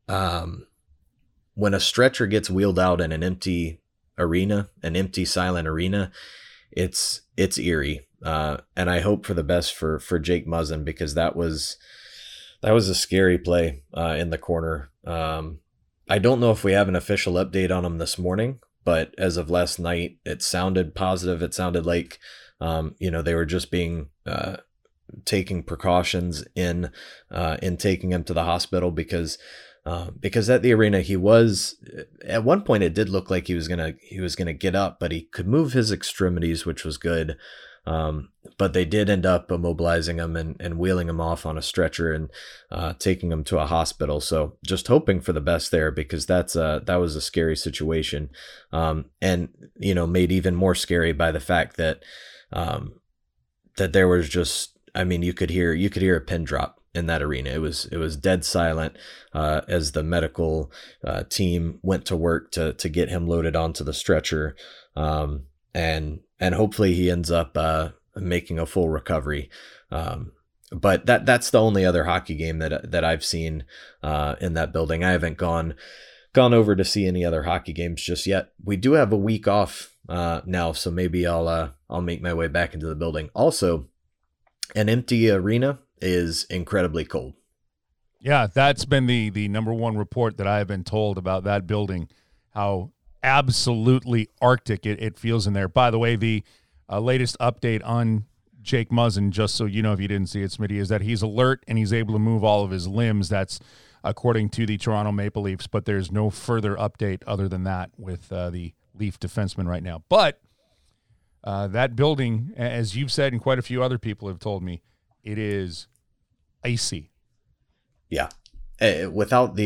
a stretcher gets wheeled out in an empty arena, an empty silent arena, it's eerie. And I hope for the best for Jake Muzzin, because that was a scary play in the corner. I don't know if we have an official update on him this morning, but as of last night, it sounded positive. It sounded like, they were just taking precautions in taking him to the hospital, because at the arena, he was, at one point, it did look like he was gonna get up, but he could move his extremities, which was good. But they did end up immobilizing him and wheeling him off on a stretcher and taking him to a hospital. So just hoping for the best there, because that was a scary situation, and made even more scary by the fact that there was just, you could hear a pin drop in that arena. It was dead silent as the medical team went to work to get him loaded onto the stretcher, and hopefully he ends up making a full recovery. But that's the only other hockey game that I've seen in that building. I haven't gone over to see any other hockey games just yet. We do have a week off now, so maybe I'll make my way back into the building. Also, an empty arena is incredibly cold. Yeah, that's been the number one report that I have been told about that building, how absolutely Arctic it feels in there. By the way, the latest update on Jake Muzzin, just so you know if you didn't see it, Smitty, is that he's alert and he's able to move all of his limbs. That's according to the Toronto Maple Leafs, but there's no further update other than that with the Leaf defenseman right now. But that building, as you've said and quite a few other people have told me, it is icy. Yeah. Without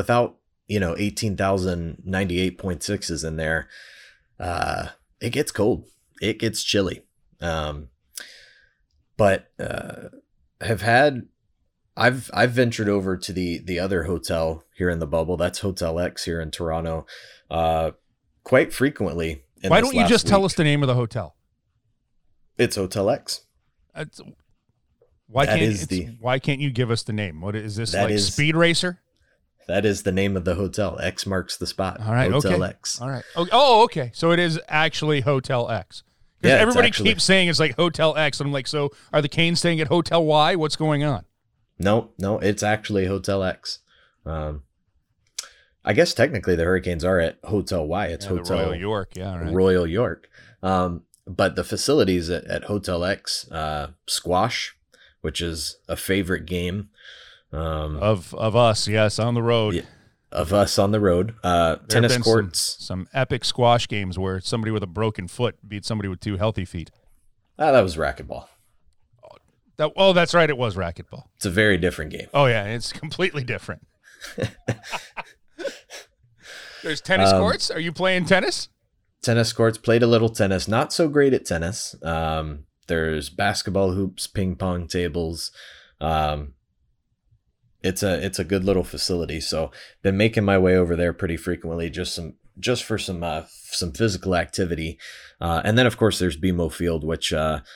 18,098.6s in there, it gets cold. It gets chilly. But I've ventured over to the other hotel here in the bubble. That's Hotel X here in Toronto, quite frequently. Why don't you just tell us the name of the hotel? It's Hotel X. Why can't you give us the name? What is this, like Speed Racer? That is the name of the hotel. X marks the spot. All right, Hotel okay. X. All right. Oh, okay. So it is actually Hotel X. Because everybody keeps saying it's like Hotel X. And I'm like, so are the Canes staying at Hotel Y? What's going on? No, it's actually Hotel X. I guess technically the Hurricanes are at Hotel Y. It's Hotel Royal York. Yeah, right. Royal York. But the facilities at Hotel X, squash, which is a favorite game of us, yes, on the road. Yeah, of us on the road. Tennis courts. Some epic squash games where somebody with a broken foot beat somebody with two healthy feet. That was racquetball. That's right. It was racquetball. It's a very different game. Oh, yeah. It's completely different. There's tennis courts. Are you playing tennis? Tennis courts. Played a little tennis. Not so great at tennis. There's basketball hoops, ping pong tables. It's a good little facility. So been making my way over there pretty frequently, just for some physical activity. And then of course there's BMO Field, which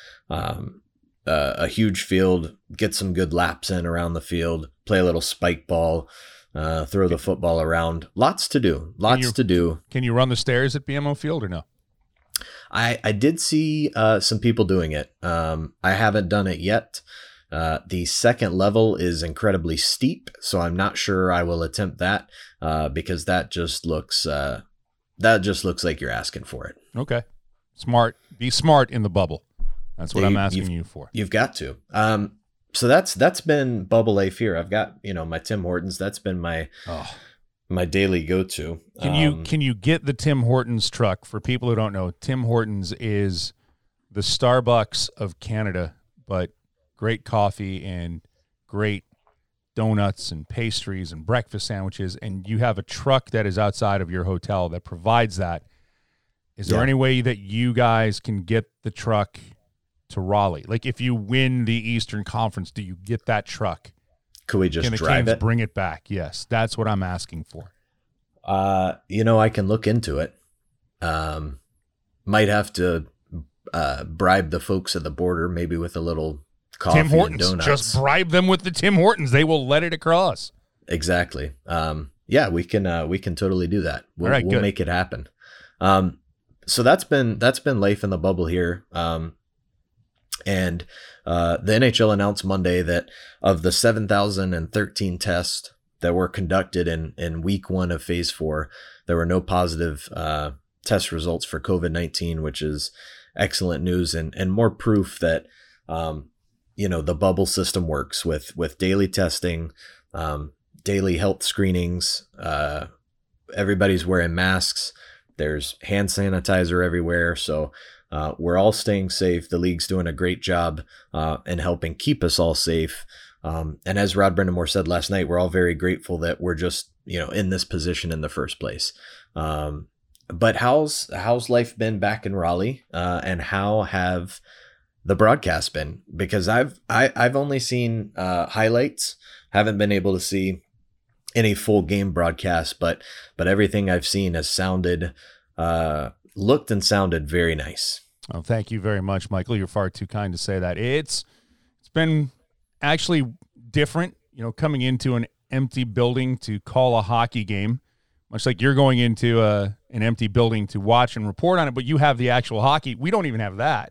a huge field, get some good laps in around the field, play a little spike ball, throw the football around. Lots to do. Can you run the stairs at BMO Field or no? I did see some people doing it. I haven't done it yet. The second level is incredibly steep, so I'm not sure I will attempt that because that just looks like you're asking for it. Okay. Smart. Be smart in the bubble. That's what I'm asking you for. You've got to. So that's been Bubble Life here. I've got, my Tim Hortons. That's been my daily go-to. Can you get the Tim Hortons truck? For people who don't know, Tim Hortons is the Starbucks of Canada, but great coffee and great donuts and pastries and breakfast sandwiches, and you have a truck that is outside of your hotel that provides that. Is there any way that you guys can get the truck to Raleigh? Like if you win the Eastern Conference, do you get that truck? Could we just can the drive Canes it? Bring it back. Yes, that's what I'm asking for. I can look into it. Might have to bribe the folks at the border, maybe with a little coffee Tim Hortons. and donuts. Just bribe them with the Tim Hortons. They will let it across. Exactly. Yeah, we can totally do that. We'll, All right, we'll make it happen. So that's been life in the bubble here. And the NHL announced Monday that of the 7,013 tests that were conducted in week 1 of phase 4, there were no positive test results for COVID-19, which is excellent news and more proof that, the bubble system works with daily testing, daily health screenings. Everybody's wearing masks. There's hand sanitizer everywhere. So we're all staying safe. The league's doing a great job in helping keep us all safe. And as Rod Brind'Amour said last night, we're all very grateful that we're just, in this position in the first place. But how's life been back in Raleigh? And how have the broadcasts been? Because I've only seen highlights, haven't been able to see any full game broadcasts, but everything I've seen has looked and sounded very nice. Oh, thank you very much, Michael. You're far too kind to say that. It's been actually different, coming into an empty building to call a hockey game, much like you're going into an empty building to watch and report on it, but you have the actual hockey. We don't even have that.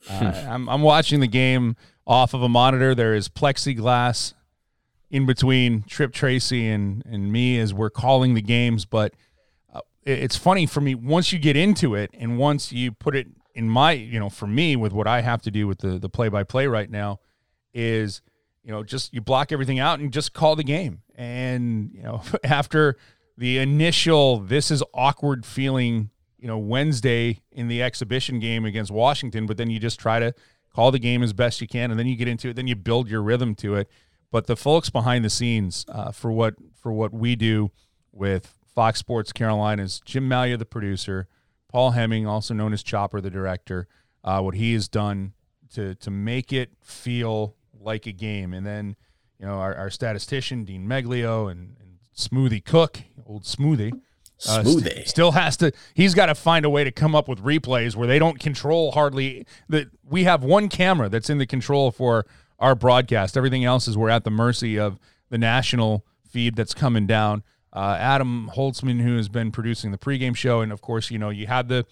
I'm watching the game off of a monitor. There is plexiglass in between Tripp Tracy and me as we're calling the games, but it's funny for me, once you get into it and once you put it in my, for me, with what I have to do with the play-by-play right now is, just you block everything out and just call the game. And, after the initial, this is awkward feeling, Wednesday in the exhibition game against Washington, but then you just try to call the game as best you can, and then you get into it, then you build your rhythm to it. But the folks behind the scenes for what we do with Fox Sports Carolina's Jim Malia, the producer, Paul Hemming, also known as Chopper, the director, what he has done to make it feel like a game. And then, our statistician, Dean Meglio, and Smoothie Cook, old Smoothie, still has to, he's got to find a way to come up with replays where they don't control hardly, we have one camera that's in the control for our broadcast. Everything else is we're at the mercy of the national feed that's coming down. Adam Holtzman, who has been producing the pregame show, and of course, you had the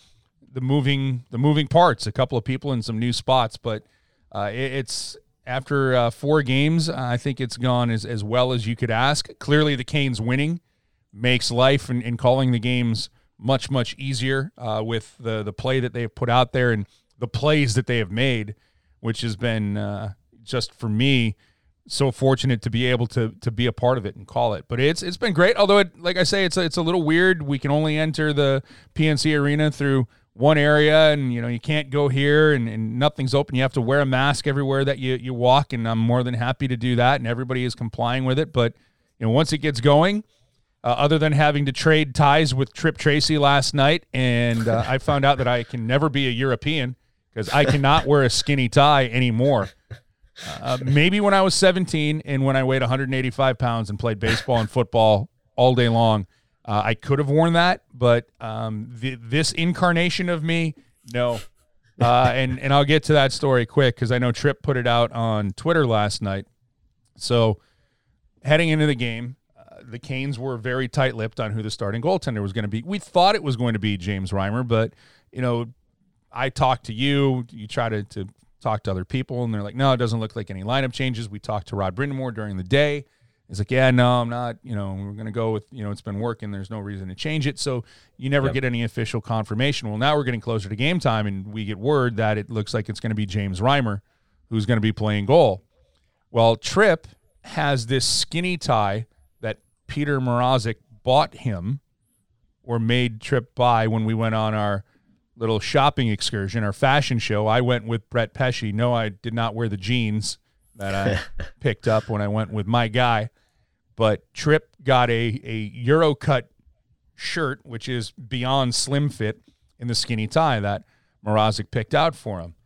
moving parts, a couple of people in some new spots, but it's after 4 games, I think it's gone as well as you could ask. Clearly, the Canes winning makes life and calling the games much, much easier with the play that they've put out there and the plays that they have made, which has been just for me so fortunate to be able to be a part of it and call it. But it's been great, although like I say, it's a little weird. We can only enter the PNC Arena through one area, and you can't go here, and nothing's open. You have to wear a mask everywhere that you walk, and I'm more than happy to do that, and everybody is complying with it. But once it gets going, other than having to trade ties with Tripp Tracy last night, and I found out that I can never be a European because I cannot wear a skinny tie anymore. Maybe when I was 17 and when I weighed 185 pounds and played baseball and football all day long, I could have worn that, but this incarnation of me, no. And I'll get to that story quick because I know Tripp put it out on Twitter last night. So heading into the game, the Canes were very tight-lipped on who the starting goaltender was going to be. We thought it was going to be James Reimer, but, I talked to you. You try to talk to other people, and they're like, no, it doesn't look like any lineup changes. We talked to Rod Brind'Amour during the day. He's like, yeah, no, I'm not, we're going to go with, it's been working. There's no reason to change it. So you never get any official confirmation. Well, now we're getting closer to game time, and we get word that it looks like it's going to be James Reimer who's going to be playing goal. Well, Tripp has this skinny tie that Peter Mrazek bought him or made Tripp buy when we went on our little shopping excursion, our fashion show. I went with Brett Pesci. No, I did not wear the jeans that I picked up when I went with my guy. But Tripp got a Eurocut shirt, which is beyond slim fit, in the skinny tie that Mrazek picked out for him.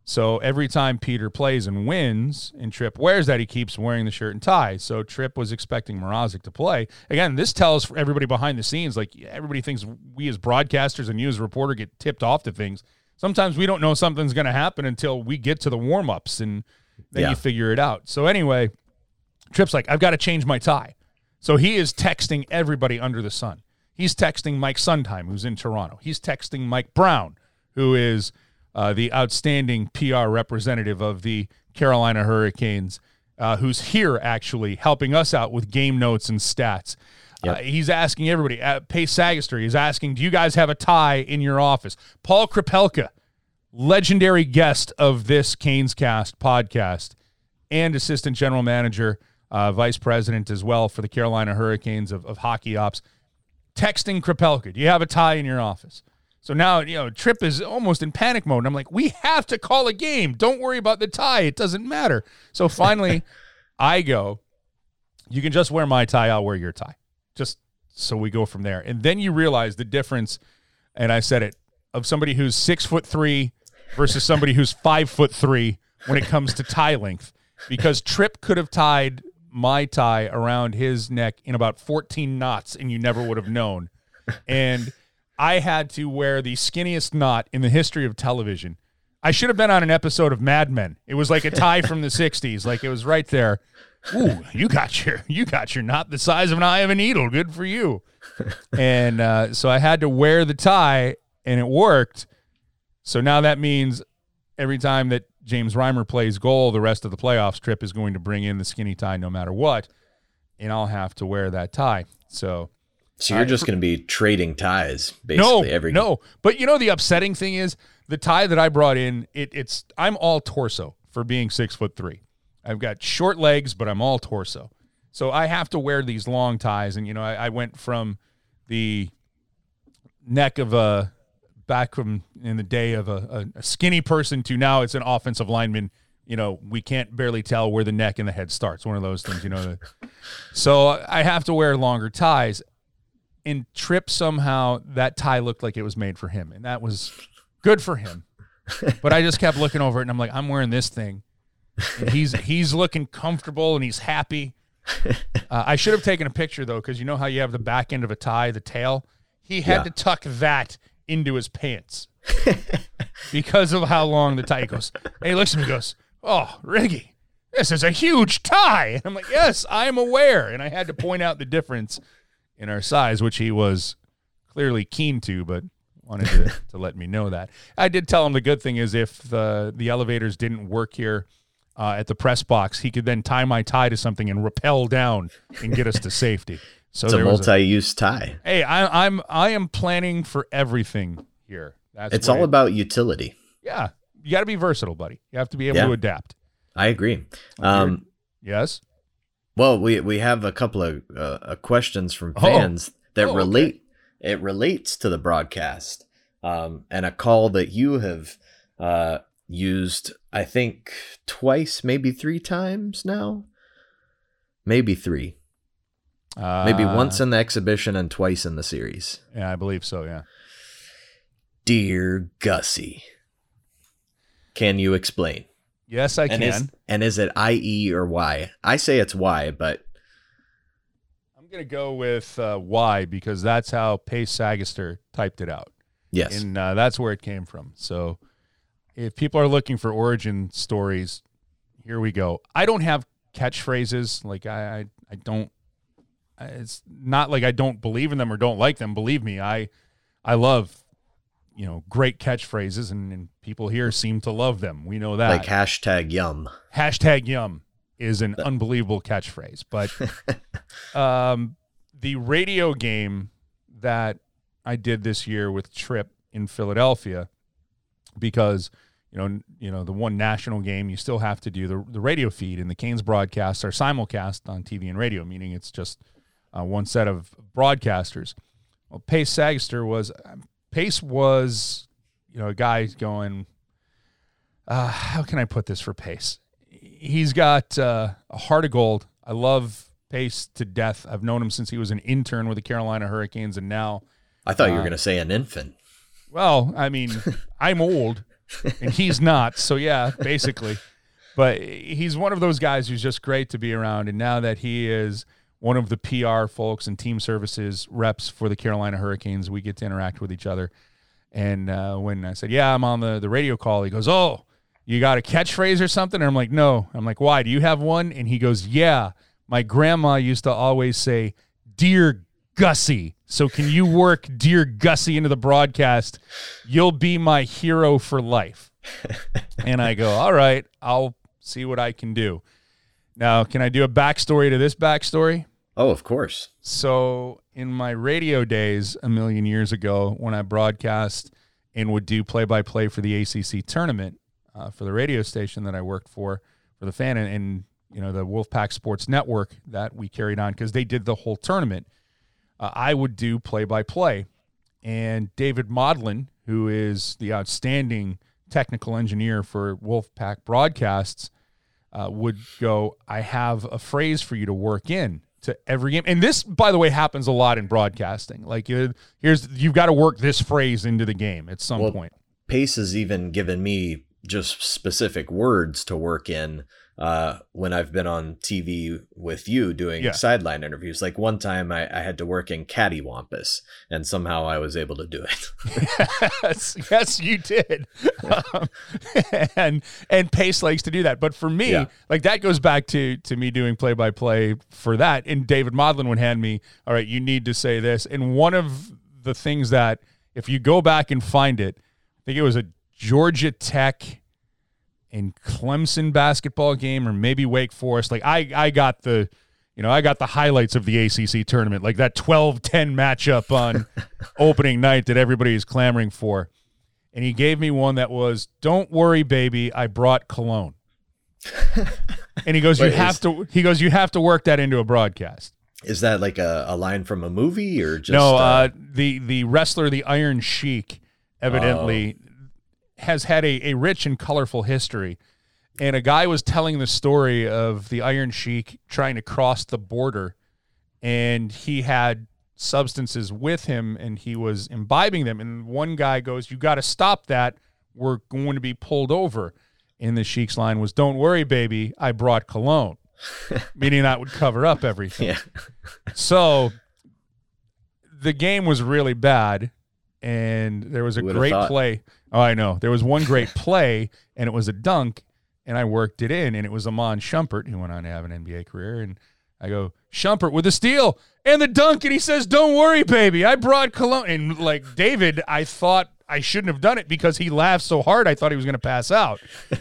So every time Peter plays and wins and Tripp wears that, he keeps wearing the shirt and tie. So Tripp was expecting Mrazek to play. Again, this tells everybody behind the scenes, like everybody thinks we as broadcasters and you as a reporter get tipped off to things. Sometimes we don't know something's going to happen until we get to the warm-ups, and then you figure it out. So anyway, Tripp's like, I've got to change my tie. So he is texting everybody under the sun. He's texting Mike Sondheim, who's in Toronto. He's texting Mike Brown, who is the outstanding PR representative of the Carolina Hurricanes, who's here actually helping us out with game notes and stats. Yep. He's asking everybody. Pace Sagister, he's asking, do you guys have a tie in your office? Paul Krapelka, legendary guest of this Canes Cast podcast and assistant general manager, vice president as well for the Carolina Hurricanes of hockey ops, texting Krapelka, do you have a tie in your office? So now, Tripp is almost in panic mode. And I'm like, we have to call a game. Don't worry about the tie. It doesn't matter. So finally, I go, you can just wear my tie. I'll wear your tie. Just so we go from there. And then you realize the difference, and I said it, of somebody who's 6'3" versus somebody who's 5'3" when it comes to tie length. Because Tripp could have tied my tie around his neck in about 14 knots, and you never would have known. And I had to wear the skinniest knot in the history of television. I should have been on an episode of Mad Men. It was like a tie from the 60s. Like, it was right there. Ooh, you got your knot the size of an eye of a needle. Good for you. And so I had to wear the tie, and it worked. So now that means every time that James Reimer plays goal the rest of the playoffs, Tripp is going to bring in the skinny tie no matter what, and I'll have to wear that tie. So you're just going to be trading ties basically every game. No, but the upsetting thing is the tie that I brought in, I'm all torso for being 6'3". I've got short legs, but I'm all torso. So I have to wear these long ties, and I went from the neck of back from in the day of a skinny person to now it's an offensive lineman. We can't barely tell where the neck and the head starts. One of those things, So I have to wear longer ties. And Tripp, somehow, that tie looked like it was made for him, and that was good for him. But I just kept looking over it, and I'm like, I'm wearing this thing. And he's looking comfortable, and he's happy. I should have taken a picture, though, because you know how you have the back end of a tie, the tail? He had to tuck that into his pants because of how long the tie goes. And he looks at me and goes, oh, Riggy, this is a huge tie. And I'm like, yes, I'm aware. And I had to point out the difference in our size, which he was clearly keen to, but wanted to let me know that. I did tell him the good thing is if the elevators didn't work here at the press box, he could then tie my tie to something and rappel down and get us to safety. So it's a multi-use tie. Hey, I am planning for everything here. It's all about utility. Yeah, you got to be versatile, buddy. You have to be able to adapt. I agree. Yes. Well, we have a couple of questions from fans that relate. Okay. It relates to the broadcast, and a call that you have used, I think, twice, maybe 3 times now. Maybe 3. Maybe once in the exhibition and twice in the series. Yeah, I believe so, yeah. Dear Gussie, can you explain? Yes, I can. Is it IE or Y? I say it's Y, but I'm going to go with Y because that's how Pace Sagister typed it out. Yes. And that's where it came from. So if people are looking for origin stories, here we go. I don't have catchphrases. Like I don't. It's not like I don't believe in them or don't like them. Believe me, I love, great catchphrases, and people here seem to love them. We know that. Like #yum. #yum is an unbelievable catchphrase. But the radio game that I did this year with Tripp in Philadelphia, because the one national game, you still have to do the radio feed, and the Canes broadcasts are simulcast on TV and radio, meaning it's just one set of broadcasters. Well, Pace Sagister was a guy going, how can I put this for Pace? He's got a heart of gold. I love Pace to death. I've known him since he was an intern with the Carolina Hurricanes, and now I thought you were going to say an infant. Well, I mean, I'm old, and he's not. So yeah, basically. But he's one of those guys who's just great to be around. And now that he is one of the PR folks and team services reps for the Carolina Hurricanes, we get to interact with each other. And when I said, yeah, I'm on the radio call, he goes, oh, you got a catchphrase or something? And I'm like, no. I'm like, why? Do you have one? And he goes, yeah, my grandma used to always say, Dear Gussie. So can you work Dear Gussie into the broadcast? You'll be my hero for life. And I go, all right, I'll see what I can do. Now, can I do a backstory to this backstory? Oh, of course. So in my radio days a million years ago, when I broadcast and would do play-by-play for the ACC tournament for the radio station that I worked for the Fan and you know, the Wolfpack Sports Network that we carried on because they did the whole tournament, I would do play-by-play. And David Modlin, who is the outstanding technical engineer for Wolfpack broadcasts, would go, I have a phrase for you to work in to every game. And this, by the way, happens a lot in broadcasting. Like, you've got to work this phrase into the game at some point. Pace has even given me just specific words to work in when I've been on TV with you doing sideline interviews. Like one time I had to work in cattywampus, and somehow I was able to do it. Yes, you did. And Pace likes to do that. But for me, like that goes back to me doing play-by-play for that. And David Modlin would hand me, all right, you need to say this. And one of the things that, if you go back and find it, I think it was a Georgia Tech and Clemson basketball game, or maybe Wake Forest. Like I got the highlights of the ACC tournament, like that 12-10 matchup on opening night that everybody is clamoring for. And he gave me one that was, don't worry, baby, I brought cologne. And he goes, you have to work that into a broadcast. Is that like a line from a movie or just no? The wrestler, the Iron Sheik, evidently has had a rich and colorful history. And a guy was telling the story of the Iron Sheik trying to cross the border, and he had substances with him and he was imbibing them. And one guy goes, you got to stop that. We're going to be pulled over. And the Sheik's line was, don't worry, baby, I brought cologne. Meaning that would cover up everything. Yeah. So the game was really bad, and there was a great play. Oh, I know. There was one great play, and it was a dunk, and I worked it in, and it was Amon Shumpert, who went on to have an NBA career. And I go, Shumpert with the steal and the dunk, and he says, don't worry, baby, I brought cologne. And, like, David, I thought I shouldn't have done it because he laughed so hard I thought he was going to pass out.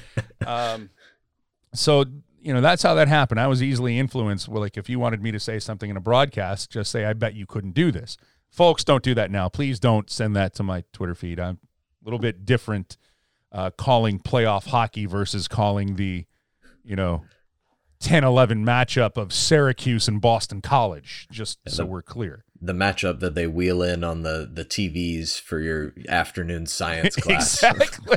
So, you know, that's how that happened. I was easily influenced. Well, like, if you wanted me to say something in a broadcast, just say, I bet you couldn't do this. Folks, don't do that now. Please don't send that to my Twitter feed. I'm a little bit different calling playoff hockey versus calling the, 10-11 matchup of Syracuse and Boston College, just so we're clear. The matchup that they wheel in on the TVs for your afternoon science class. Exactly.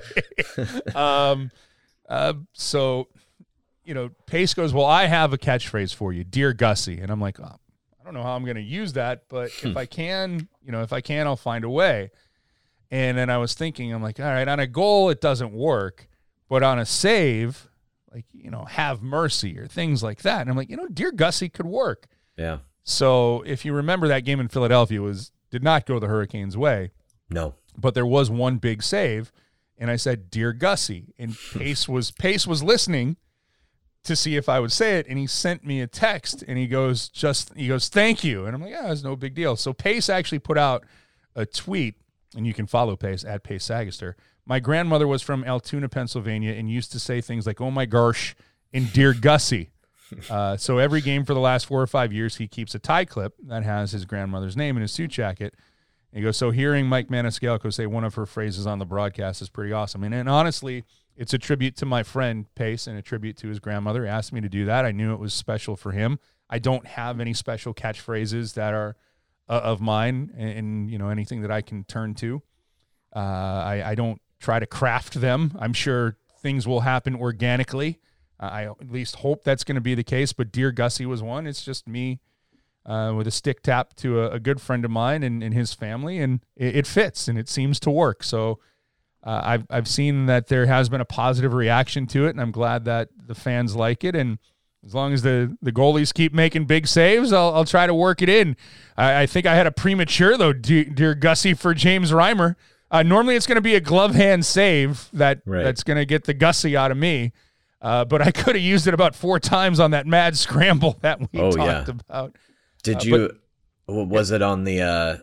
So, Pace goes, well, I have a catchphrase for you, Dear Gussie. And I'm like, oh, I don't know how I'm going to use that, but if I can, I'll find a way. And then I was thinking, I'm like, all right, on a goal, it doesn't work, but on a save, like, have mercy or things like that. And I'm like, Dear Gussie could work. Yeah. So if you remember, that game in Philadelphia did not go the Hurricanes' way. No. But there was one big save, and I said, Dear Gussie. And Pace was listening to see if I would say it, and he sent me a text, and he goes, thank you. And I'm like, yeah, it's no big deal. So Pace actually put out a tweet, and you can follow Pace at Pace Sagaster. My grandmother was from Altoona, Pennsylvania, and used to say things like, oh my gosh, and Dear Gussie. So every game for the last 4 or 5 years, he keeps a tie clip that has his grandmother's name in his suit jacket. And he goes, so hearing Mike Maniscalco say one of her phrases on the broadcast is pretty awesome. And honestly, it's a tribute to my friend Pace and a tribute to his grandmother. He asked me to do that. I knew it was special for him. I don't have any special catchphrases that are of mine and anything that I can turn to. I don't try to craft them. I'm sure things will happen organically. I at least hope that's going to be the case, but Dear Gussie was one. It's just me with a stick tap to a good friend of mine and his family, and it fits, and it seems to work. So I've seen that there has been a positive reaction to it, and I'm glad that the fans like it. And as long as the goalies keep making big saves, I'll try to work it in. I think I had a premature, though, dear Gussie, for James Reimer. Normally it's going to be a glove hand save that's going to get the Gussie out of me. But I could have used it about 4 times on that mad scramble that we talked about. Did you? Was it on the?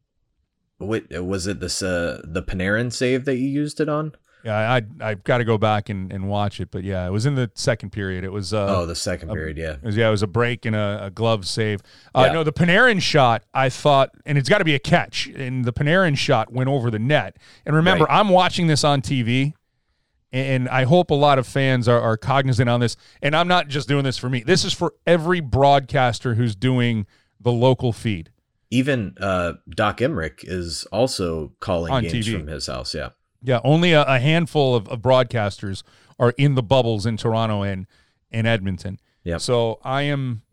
Was it this the Panarin save that you used it on? Yeah, I've got to go back and watch it, but yeah, it was in the second period. It was the second period, yeah. It was a break and a glove save. No, the Panarin shot, I thought, and it's got to be a catch, and the Panarin shot went over the net. And remember, I'm watching this on TV, and I hope a lot of fans are cognizant on this. And I'm not just doing this for me. This is for every broadcaster who's doing the local feed. Even Doc Emmerich is also calling on games TV from his house, yeah. Yeah, only a handful of broadcasters are in the bubbles in Toronto and Edmonton. Yeah. So I am.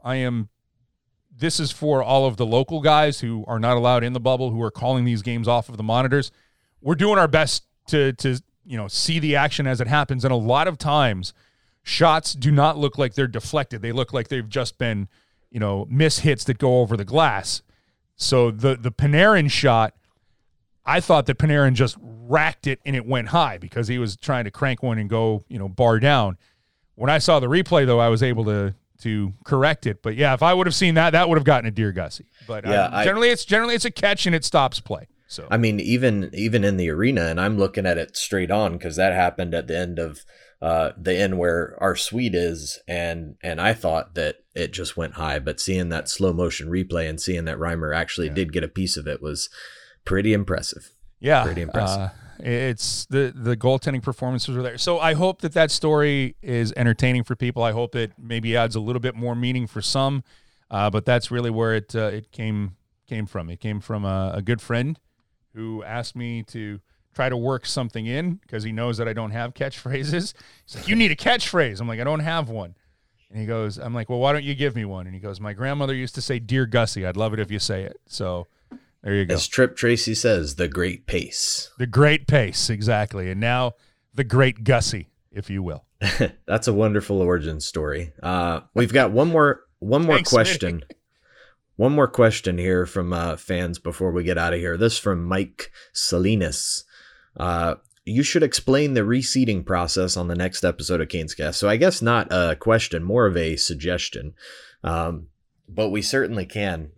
This is for all of the local guys who are not allowed in the bubble, who are calling these games off of the monitors. We're doing our best to see the action as it happens, and a lot of times, shots do not look like they're deflected. They look like they've just been, miss hits that go over the glass. So the Panarin shot, I thought that Panarin just racked it and it went high because he was trying to crank one and go, bar down. When I saw the replay, though, I was able to correct it. But yeah, if I would have seen that would have gotten a dear Gussie. But yeah, generally it's a catch and it stops play. So I mean, even in the arena, and I'm looking at it straight on because that happened at the end of the end where our suite is, and I thought that it just went high. But seeing that slow motion replay and seeing that Reimer actually did get a piece of it was pretty impressive. Yeah. Pretty impressive. It's the goaltending performances were there. So I hope that story is entertaining for people. I hope it maybe adds a little bit more meaning for some. But that's really where it came from. It came from a good friend who asked me to try to work something in because he knows that I don't have catchphrases. He's like, "You need a catchphrase." I'm like, "I don't have one." And he goes, I'm like, "Well, why don't you give me one?" And he goes, "My grandmother used to say, 'Dear Gussie.' I'd love it if you say it." So there you go. As Trip Tracy says, the great pace. The great pace, exactly. And now the great Gussie, if you will. That's a wonderful origin story. We've got one more Thanks, question. Mitty. One more question here from fans before we get out of here. This from Mike Salinas. You should explain the reseeding process on the next episode of Canes Cast. So I guess not a question, more of a suggestion. But we certainly can.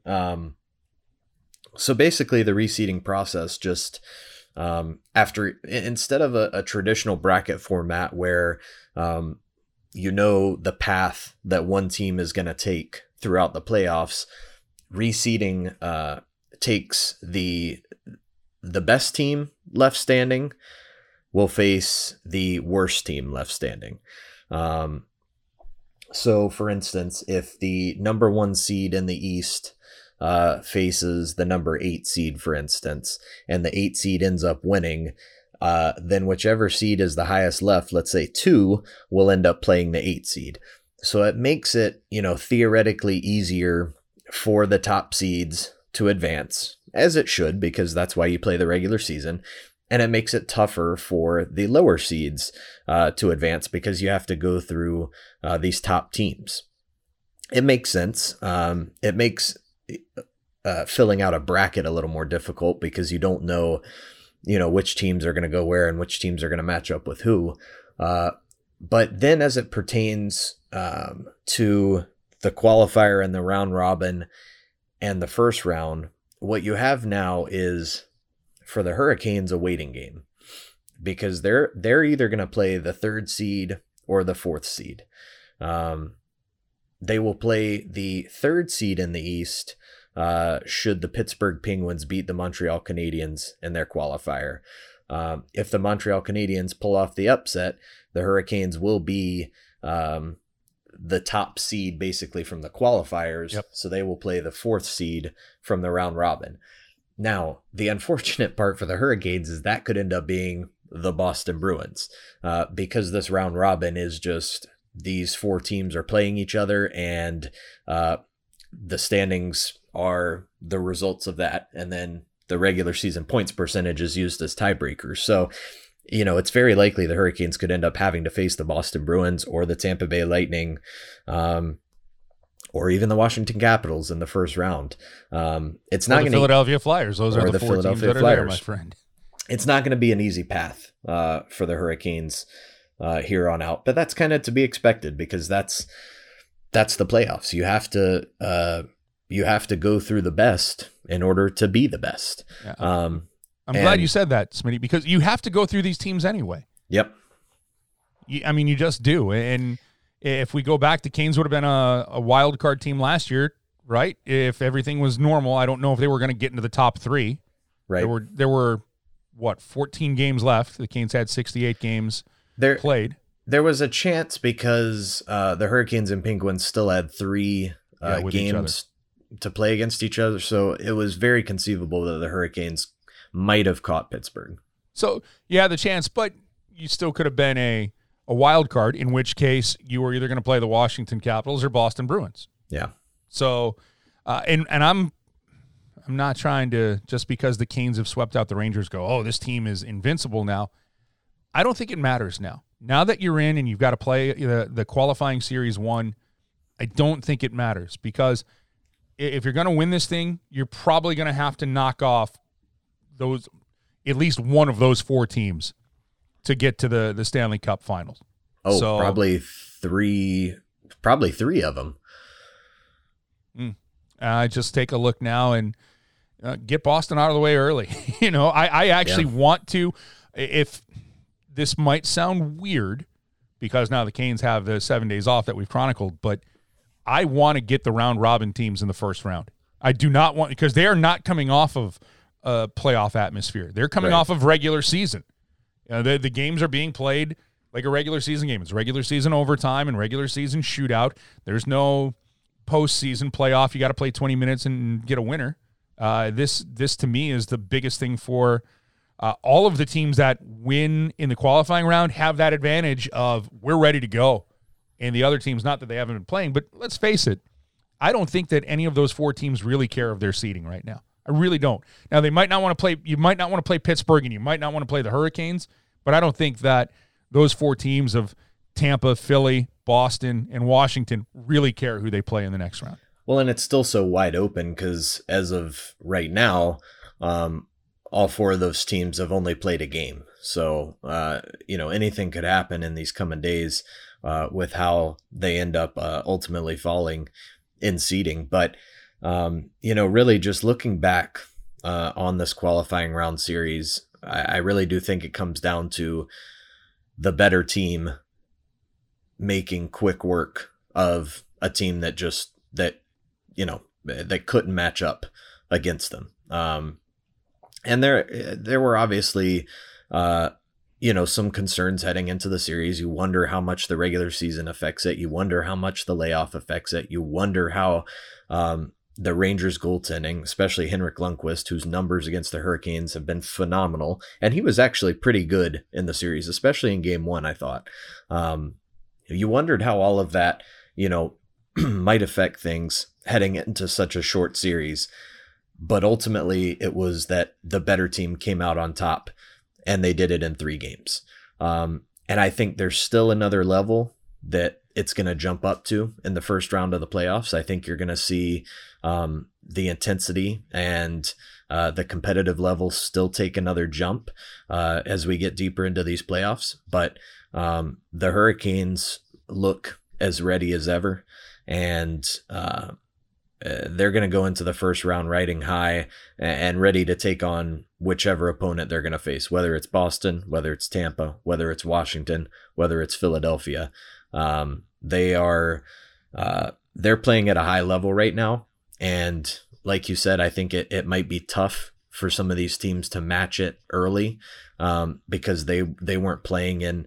So basically the reseeding process just instead of a traditional bracket format where the path that one team is going to take throughout the playoffs, reseeding takes the best team left standing will face the worst team left standing. So for instance, if the number 1 seed in the East faces the number 8 seed, for instance, and the 8 seed ends up winning, then whichever seed is the highest left, let's say 2, will end up playing the 8 seed. So it makes it, theoretically easier for the top seeds to advance, as it should, because that's why you play the regular season. And it makes it tougher for the lower seeds to advance because you have to go through these top teams. It makes sense. It makes filling out a bracket a little more difficult because you don't know, which teams are going to go where and which teams are going to match up with who. But then as it pertains to the qualifier and the round robin and the first round, what you have now is, for the Hurricanes, a waiting game because they're either going to play the 3rd seed or the 4th seed. They will play the 3rd seed in the East should the Pittsburgh Penguins beat the Montreal Canadiens in their qualifier. If the Montreal Canadiens pull off the upset, the Hurricanes will be the top seed basically from the qualifiers. Yep. So they will play the 4th seed from the round robin. Now, the unfortunate part for the Hurricanes is that could end up being the Boston Bruins because this round robin is just these 4 teams are playing each other and the standings are the results of that. And then the regular season points percentage is used as tiebreakers. So it's very likely the Hurricanes could end up having to face the Boston Bruins or the Tampa Bay Lightning, or even the Washington Capitals in the first round. It's not going to Philadelphia Flyers. Those are the four teams that are there, my friend. It's not going to be an easy path for the Hurricanes here on out, but that's kind of to be expected because that's the playoffs. You have to go through the best in order to be the best. Yeah. I'm glad you said that, Smitty, because you have to go through these teams anyway. Yep. You just do. And if we go back, the Canes would have been a wild card team last year, right? If everything was normal, I don't know if they were going to get into the top three. Right. There were 14 games left. The Canes had 68 games played. There was a chance because the Hurricanes and Penguins still had 3 games to play against each other. So it was very conceivable that the Hurricanes might have caught Pittsburgh. So, yeah, the chance, but you still could have been a wild card, in which case you were either going to play the Washington Capitals or Boston Bruins. Yeah. So, and I'm not trying to, just because the Canes have swept out the Rangers, go, oh, this team is invincible now. I don't think it matters now. Now that you're in and you've got to play the qualifying series 1, I don't think it matters because if you're going to win this thing, you're probably going to have to knock off at least one of those 4 teams to get to the Stanley Cup Finals. Oh, so, probably three of them. Just take a look now and get Boston out of the way early. I actually want to, if this might sound weird because now the Canes have the 7 days off that we've chronicled, but I want to get the round robin teams in the first round. I do not want, because they are not coming off of a playoff atmosphere. They're coming off of regular season. The games are being played like a regular season game. It's regular season overtime and regular season shootout. There's no postseason playoff. You got to play 20 minutes and get a winner. This to me is the biggest thing for all of the teams that win in the qualifying round have that advantage of we're ready to go. And the other teams, not that they haven't been playing, but let's face it, I don't think that any of those 4 teams really care of their seeding right now. I really don't. Now, they might not want to play. You might not want to play Pittsburgh, and you might not want to play the Hurricanes, but I don't think that those 4 teams of Tampa, Philly, Boston, and Washington really care who they play in the next round. Well, and it's still so wide open because as of right now, all 4 of those teams have only played a game. So, anything could happen in these coming days with how they end up ultimately falling in seeding. But really just looking back on this qualifying round series, I really do think it comes down to the better team making quick work of a team that couldn't match up against them. And there were obviously, some concerns heading into the series. You wonder how much the regular season affects it. You wonder how much the layoff affects it. You wonder how the Rangers goaltending, especially Henrik Lundqvist, whose numbers against the Hurricanes have been phenomenal. And he was actually pretty good in the series, especially in game 1, I thought. You wondered how all of that, might affect things heading into such a short series. But ultimately, it was that the better team came out on top, and they did it in 3 games. And I think there's still another level that it's going to jump up to in the first round of the playoffs. I think you're going to see the intensity and the competitive level still take another jump as we get deeper into these playoffs. But the Hurricanes look as ready as ever, and they're going to go into the first round riding high and ready to take on whichever opponent they're going to face, whether it's Boston, whether it's Tampa, whether it's Washington, whether it's Philadelphia. They're playing at a high level right now. And like you said, I think it might be tough for some of these teams to match it early because they weren't playing in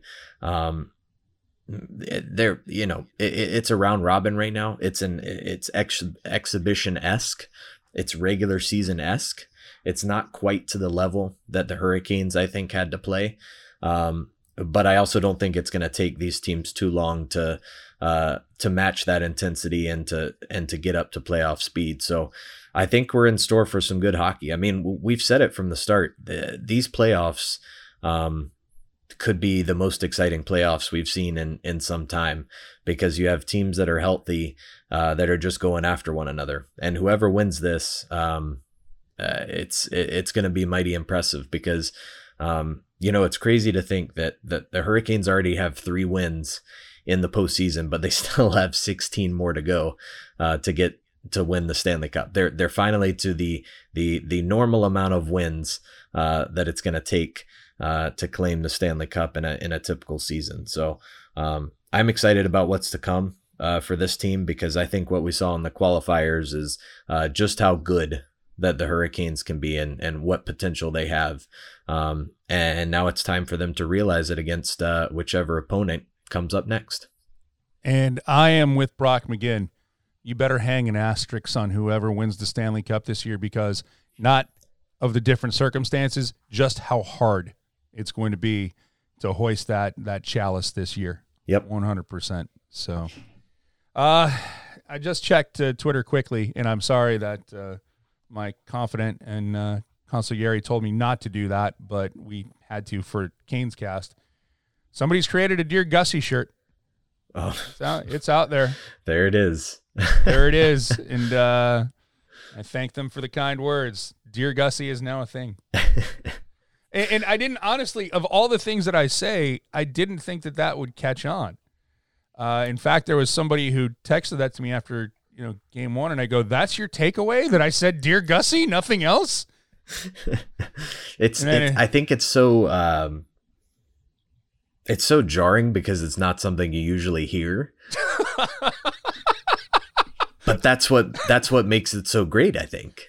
it's a round robin right now. It's exhibition-esque. It's regular season-esque. It's not quite to the level that the Hurricanes, I think, had to play. But I also don't think it's going to take these teams too long to match that intensity and to get up to playoff speed. So I think we're in store for some good hockey. I mean, we've said it from the start. These playoffs, could be the most exciting playoffs we've seen in some time, because you have teams that are healthy, that are just going after one another. And whoever wins this, it's going to be mighty impressive, because, it's crazy to think that the Hurricanes already have 3 wins in the postseason, but they still have 16 more to go, to win the Stanley Cup. They're finally to the normal amount of wins, that it's going to take, to claim the Stanley Cup in a typical season. So I'm excited about what's to come for this team, because I think what we saw in the qualifiers is just how good that the Hurricanes can be, and what potential they have. And now it's time for them to realize it against whichever opponent comes up next. And I am with Brock McGinn. You better hang an asterisk on whoever wins the Stanley Cup this year, because not of the different circumstances, just how hard it's going to be to hoist that chalice this year. Yep. 100%. So I just checked Twitter quickly, and I'm sorry that my confidant and consigliere told me not to do that, but we had to for Canes Cast. Somebody's created a Dear Gussie shirt. Oh, it's out there. There it is. There it is. And I thank them for the kind words. Dear Gussie is now a thing. And I didn't, honestly, of all the things that I say, I didn't think that would catch on. In fact, there was somebody who texted that to me after, game 1, and I go, "That's your takeaway? That I said Dear Gussie, nothing else?" I think it's so jarring, because it's not something you usually hear. But that's what makes it so great, I think.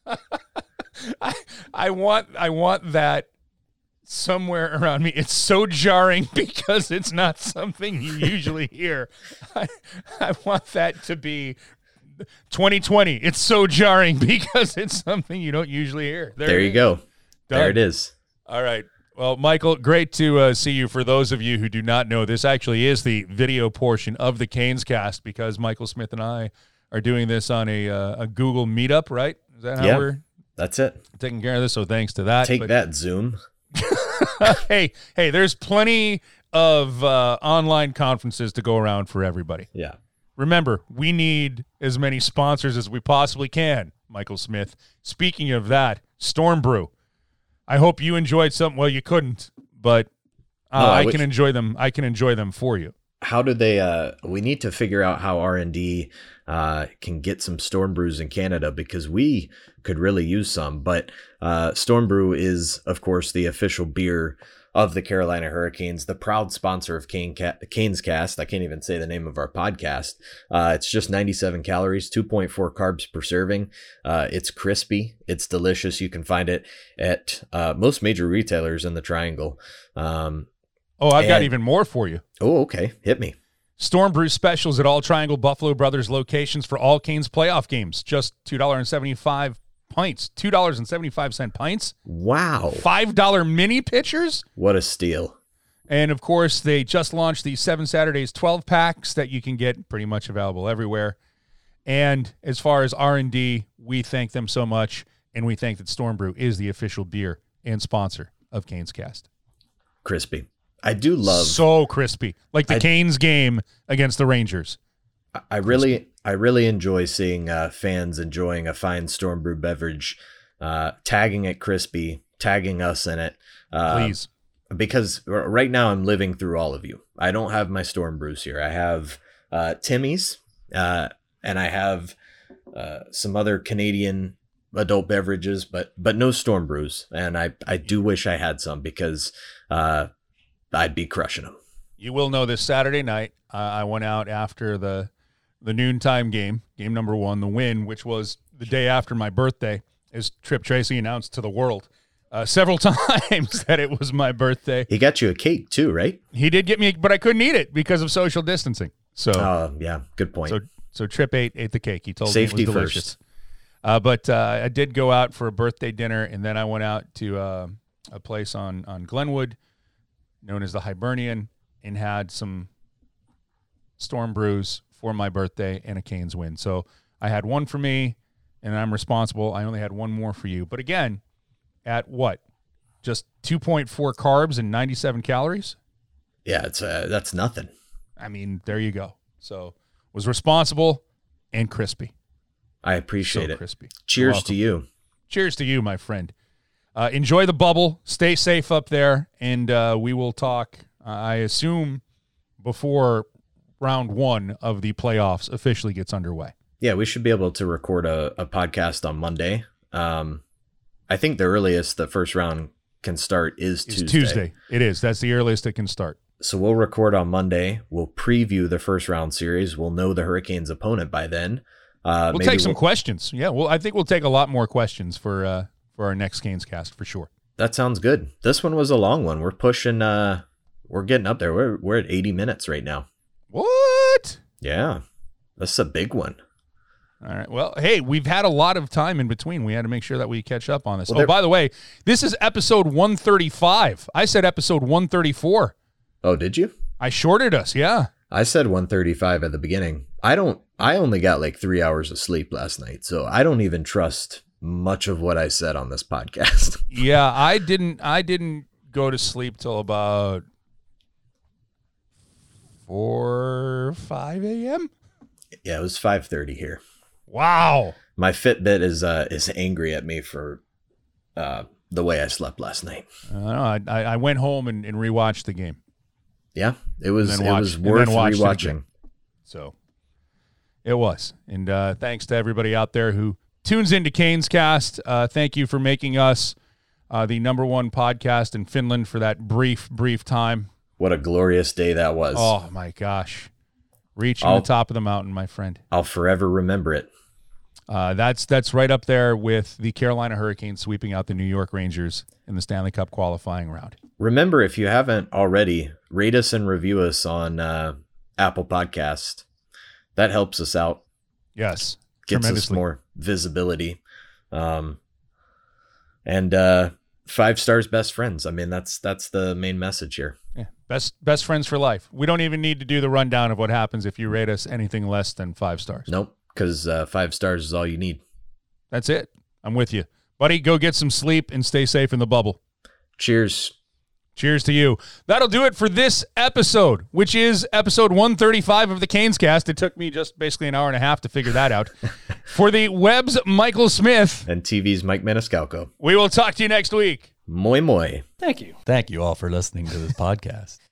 I want that somewhere around me. It's so jarring because it's not something you usually hear. I want that to be 2020. It's so jarring because it's something you don't usually hear. There you go. Done. There it is. All right. Well, Michael, great to see you. For those of you who do not know, this actually is the video portion of the Canes Cast, because Michael Smith and I are doing this on a Google Meetup, right? Is that how we're that's it. Taking care of this, so thanks to that. Take that, Zoom. Hey, there's plenty of online conferences to go around for everybody. Yeah. Remember, we need as many sponsors as we possibly can, Michael Smith. Speaking of that, Storm Brew. I hope you enjoyed something. Well, you couldn't, but I can enjoy them. I can enjoy them for you. How do they? We need to figure out how R&D can get some Storm Brews in Canada, because we could really use some. But Storm Brew is, of course, the official beer of the Carolina Hurricanes, the proud sponsor of Canes Cast. I can't even say the name of our podcast. It's just 97 calories, 2.4 carbs per serving. It's crispy. It's delicious. You can find it at most major retailers in the Triangle. I've got even more for you. Oh, okay. Hit me. Storm Brew specials at all Triangle Buffalo Brothers locations for all Canes playoff games. Just $2.75 pints. $2.75 pints. Wow. $5 mini pitchers. What a steal. And, of course, they just launched the 7 Saturdays 12 packs that you can get pretty much available everywhere. And as far as R&D, we thank them so much, and we think that Storm Brew is the official beer and sponsor of Canes Cast. Crispy. I do love... So crispy. Like the Canes game against the Rangers. I really enjoy seeing fans enjoying a fine Storm Brew beverage, tagging it crispy, tagging us in it. Please. Because right now I'm living through all of you. I don't have my Storm Brews here. I have Timmy's, and I have some other Canadian adult beverages, but no Storm Brews. And I do wish I had some, because I'd be crushing them. You will know this Saturday night. I went out after the noontime game number 1, the win, which was the day after my birthday, as Trip Tracy announced to the world several times that it was my birthday. He got you a cake too, right? He did get me, but I couldn't eat it because of social distancing. So, yeah, good point. So Trip ate the cake. He told Safety me it was delicious. But I did go out for a birthday dinner, and then I went out to a place on Glenwood, known as the Hibernian, and had some Storm Brews for my birthday and a Canes win. So I had one for me, and I'm responsible. I only had one more for you. But again, at what? just 2.4 carbs and 97 calories. Yeah, that's nothing. I mean, there you go. So was responsible and crispy. I appreciate it. Crispy. Cheers to you. Cheers to you, my friend. Enjoy the bubble. Stay safe up there, and we will talk, I assume, before round 1 of the playoffs officially gets underway. Yeah, we should be able to record a podcast on Monday. I think the earliest the first round can start is Tuesday. It is. That's the earliest it can start. So we'll record on Monday. We'll preview the first round series. We'll know the Hurricanes' opponent by then. We'll take some questions. Yeah, well, I think we'll take a lot more questions for our next Canes cast for sure. That sounds good. This one was a long one. We're pushing. We're getting up there. We're at 80 minutes right now. What? Yeah, this is a big one. All right. Well, hey, we've had a lot of time in between. We had to make sure that we catch up on this. Well, by the way, this is episode 135. I said episode 134. Oh, did you? I shorted us. Yeah. I said 135 at the beginning. I only got like 3 hours of sleep last night, so I don't even trust much of what I said on this podcast. Yeah, I didn't go to sleep till about 4 or 5 a.m. Yeah, it was 5:30 here. Wow. My Fitbit is angry at me for the way I slept last night. I went home and rewatched the game. Yeah, it was worth rewatching. So it was. And thanks to everybody out there who tunes into Canes Cast. Thank you for making us the #1 podcast in Finland for that brief time. What a glorious day that was. Oh, my gosh. Reaching the top of the mountain, my friend. I'll forever remember it. That's right up there with the Carolina Hurricanes sweeping out the New York Rangers in the Stanley Cup qualifying round. Remember, if you haven't already, rate us and review us on Apple Podcast. That helps us out. Yes. Gets us more visibility. And 5 stars, best friends. I mean, that's the main message here. Yeah. Best friends for life. We don't even need to do the rundown of what happens if you rate us anything less than 5 stars. Nope, because 5 stars is all you need. That's it. I'm with you. Buddy, go get some sleep and stay safe in the bubble. Cheers. Cheers to you. That'll do it for this episode, which is episode 135 of the Canes Cast. It took me just basically an hour and a half to figure that out. For the Web's Michael Smith. And TV's Mike Maniscalco. We will talk to you next week. Moi moi. Thank you. Thank you all for listening to this podcast.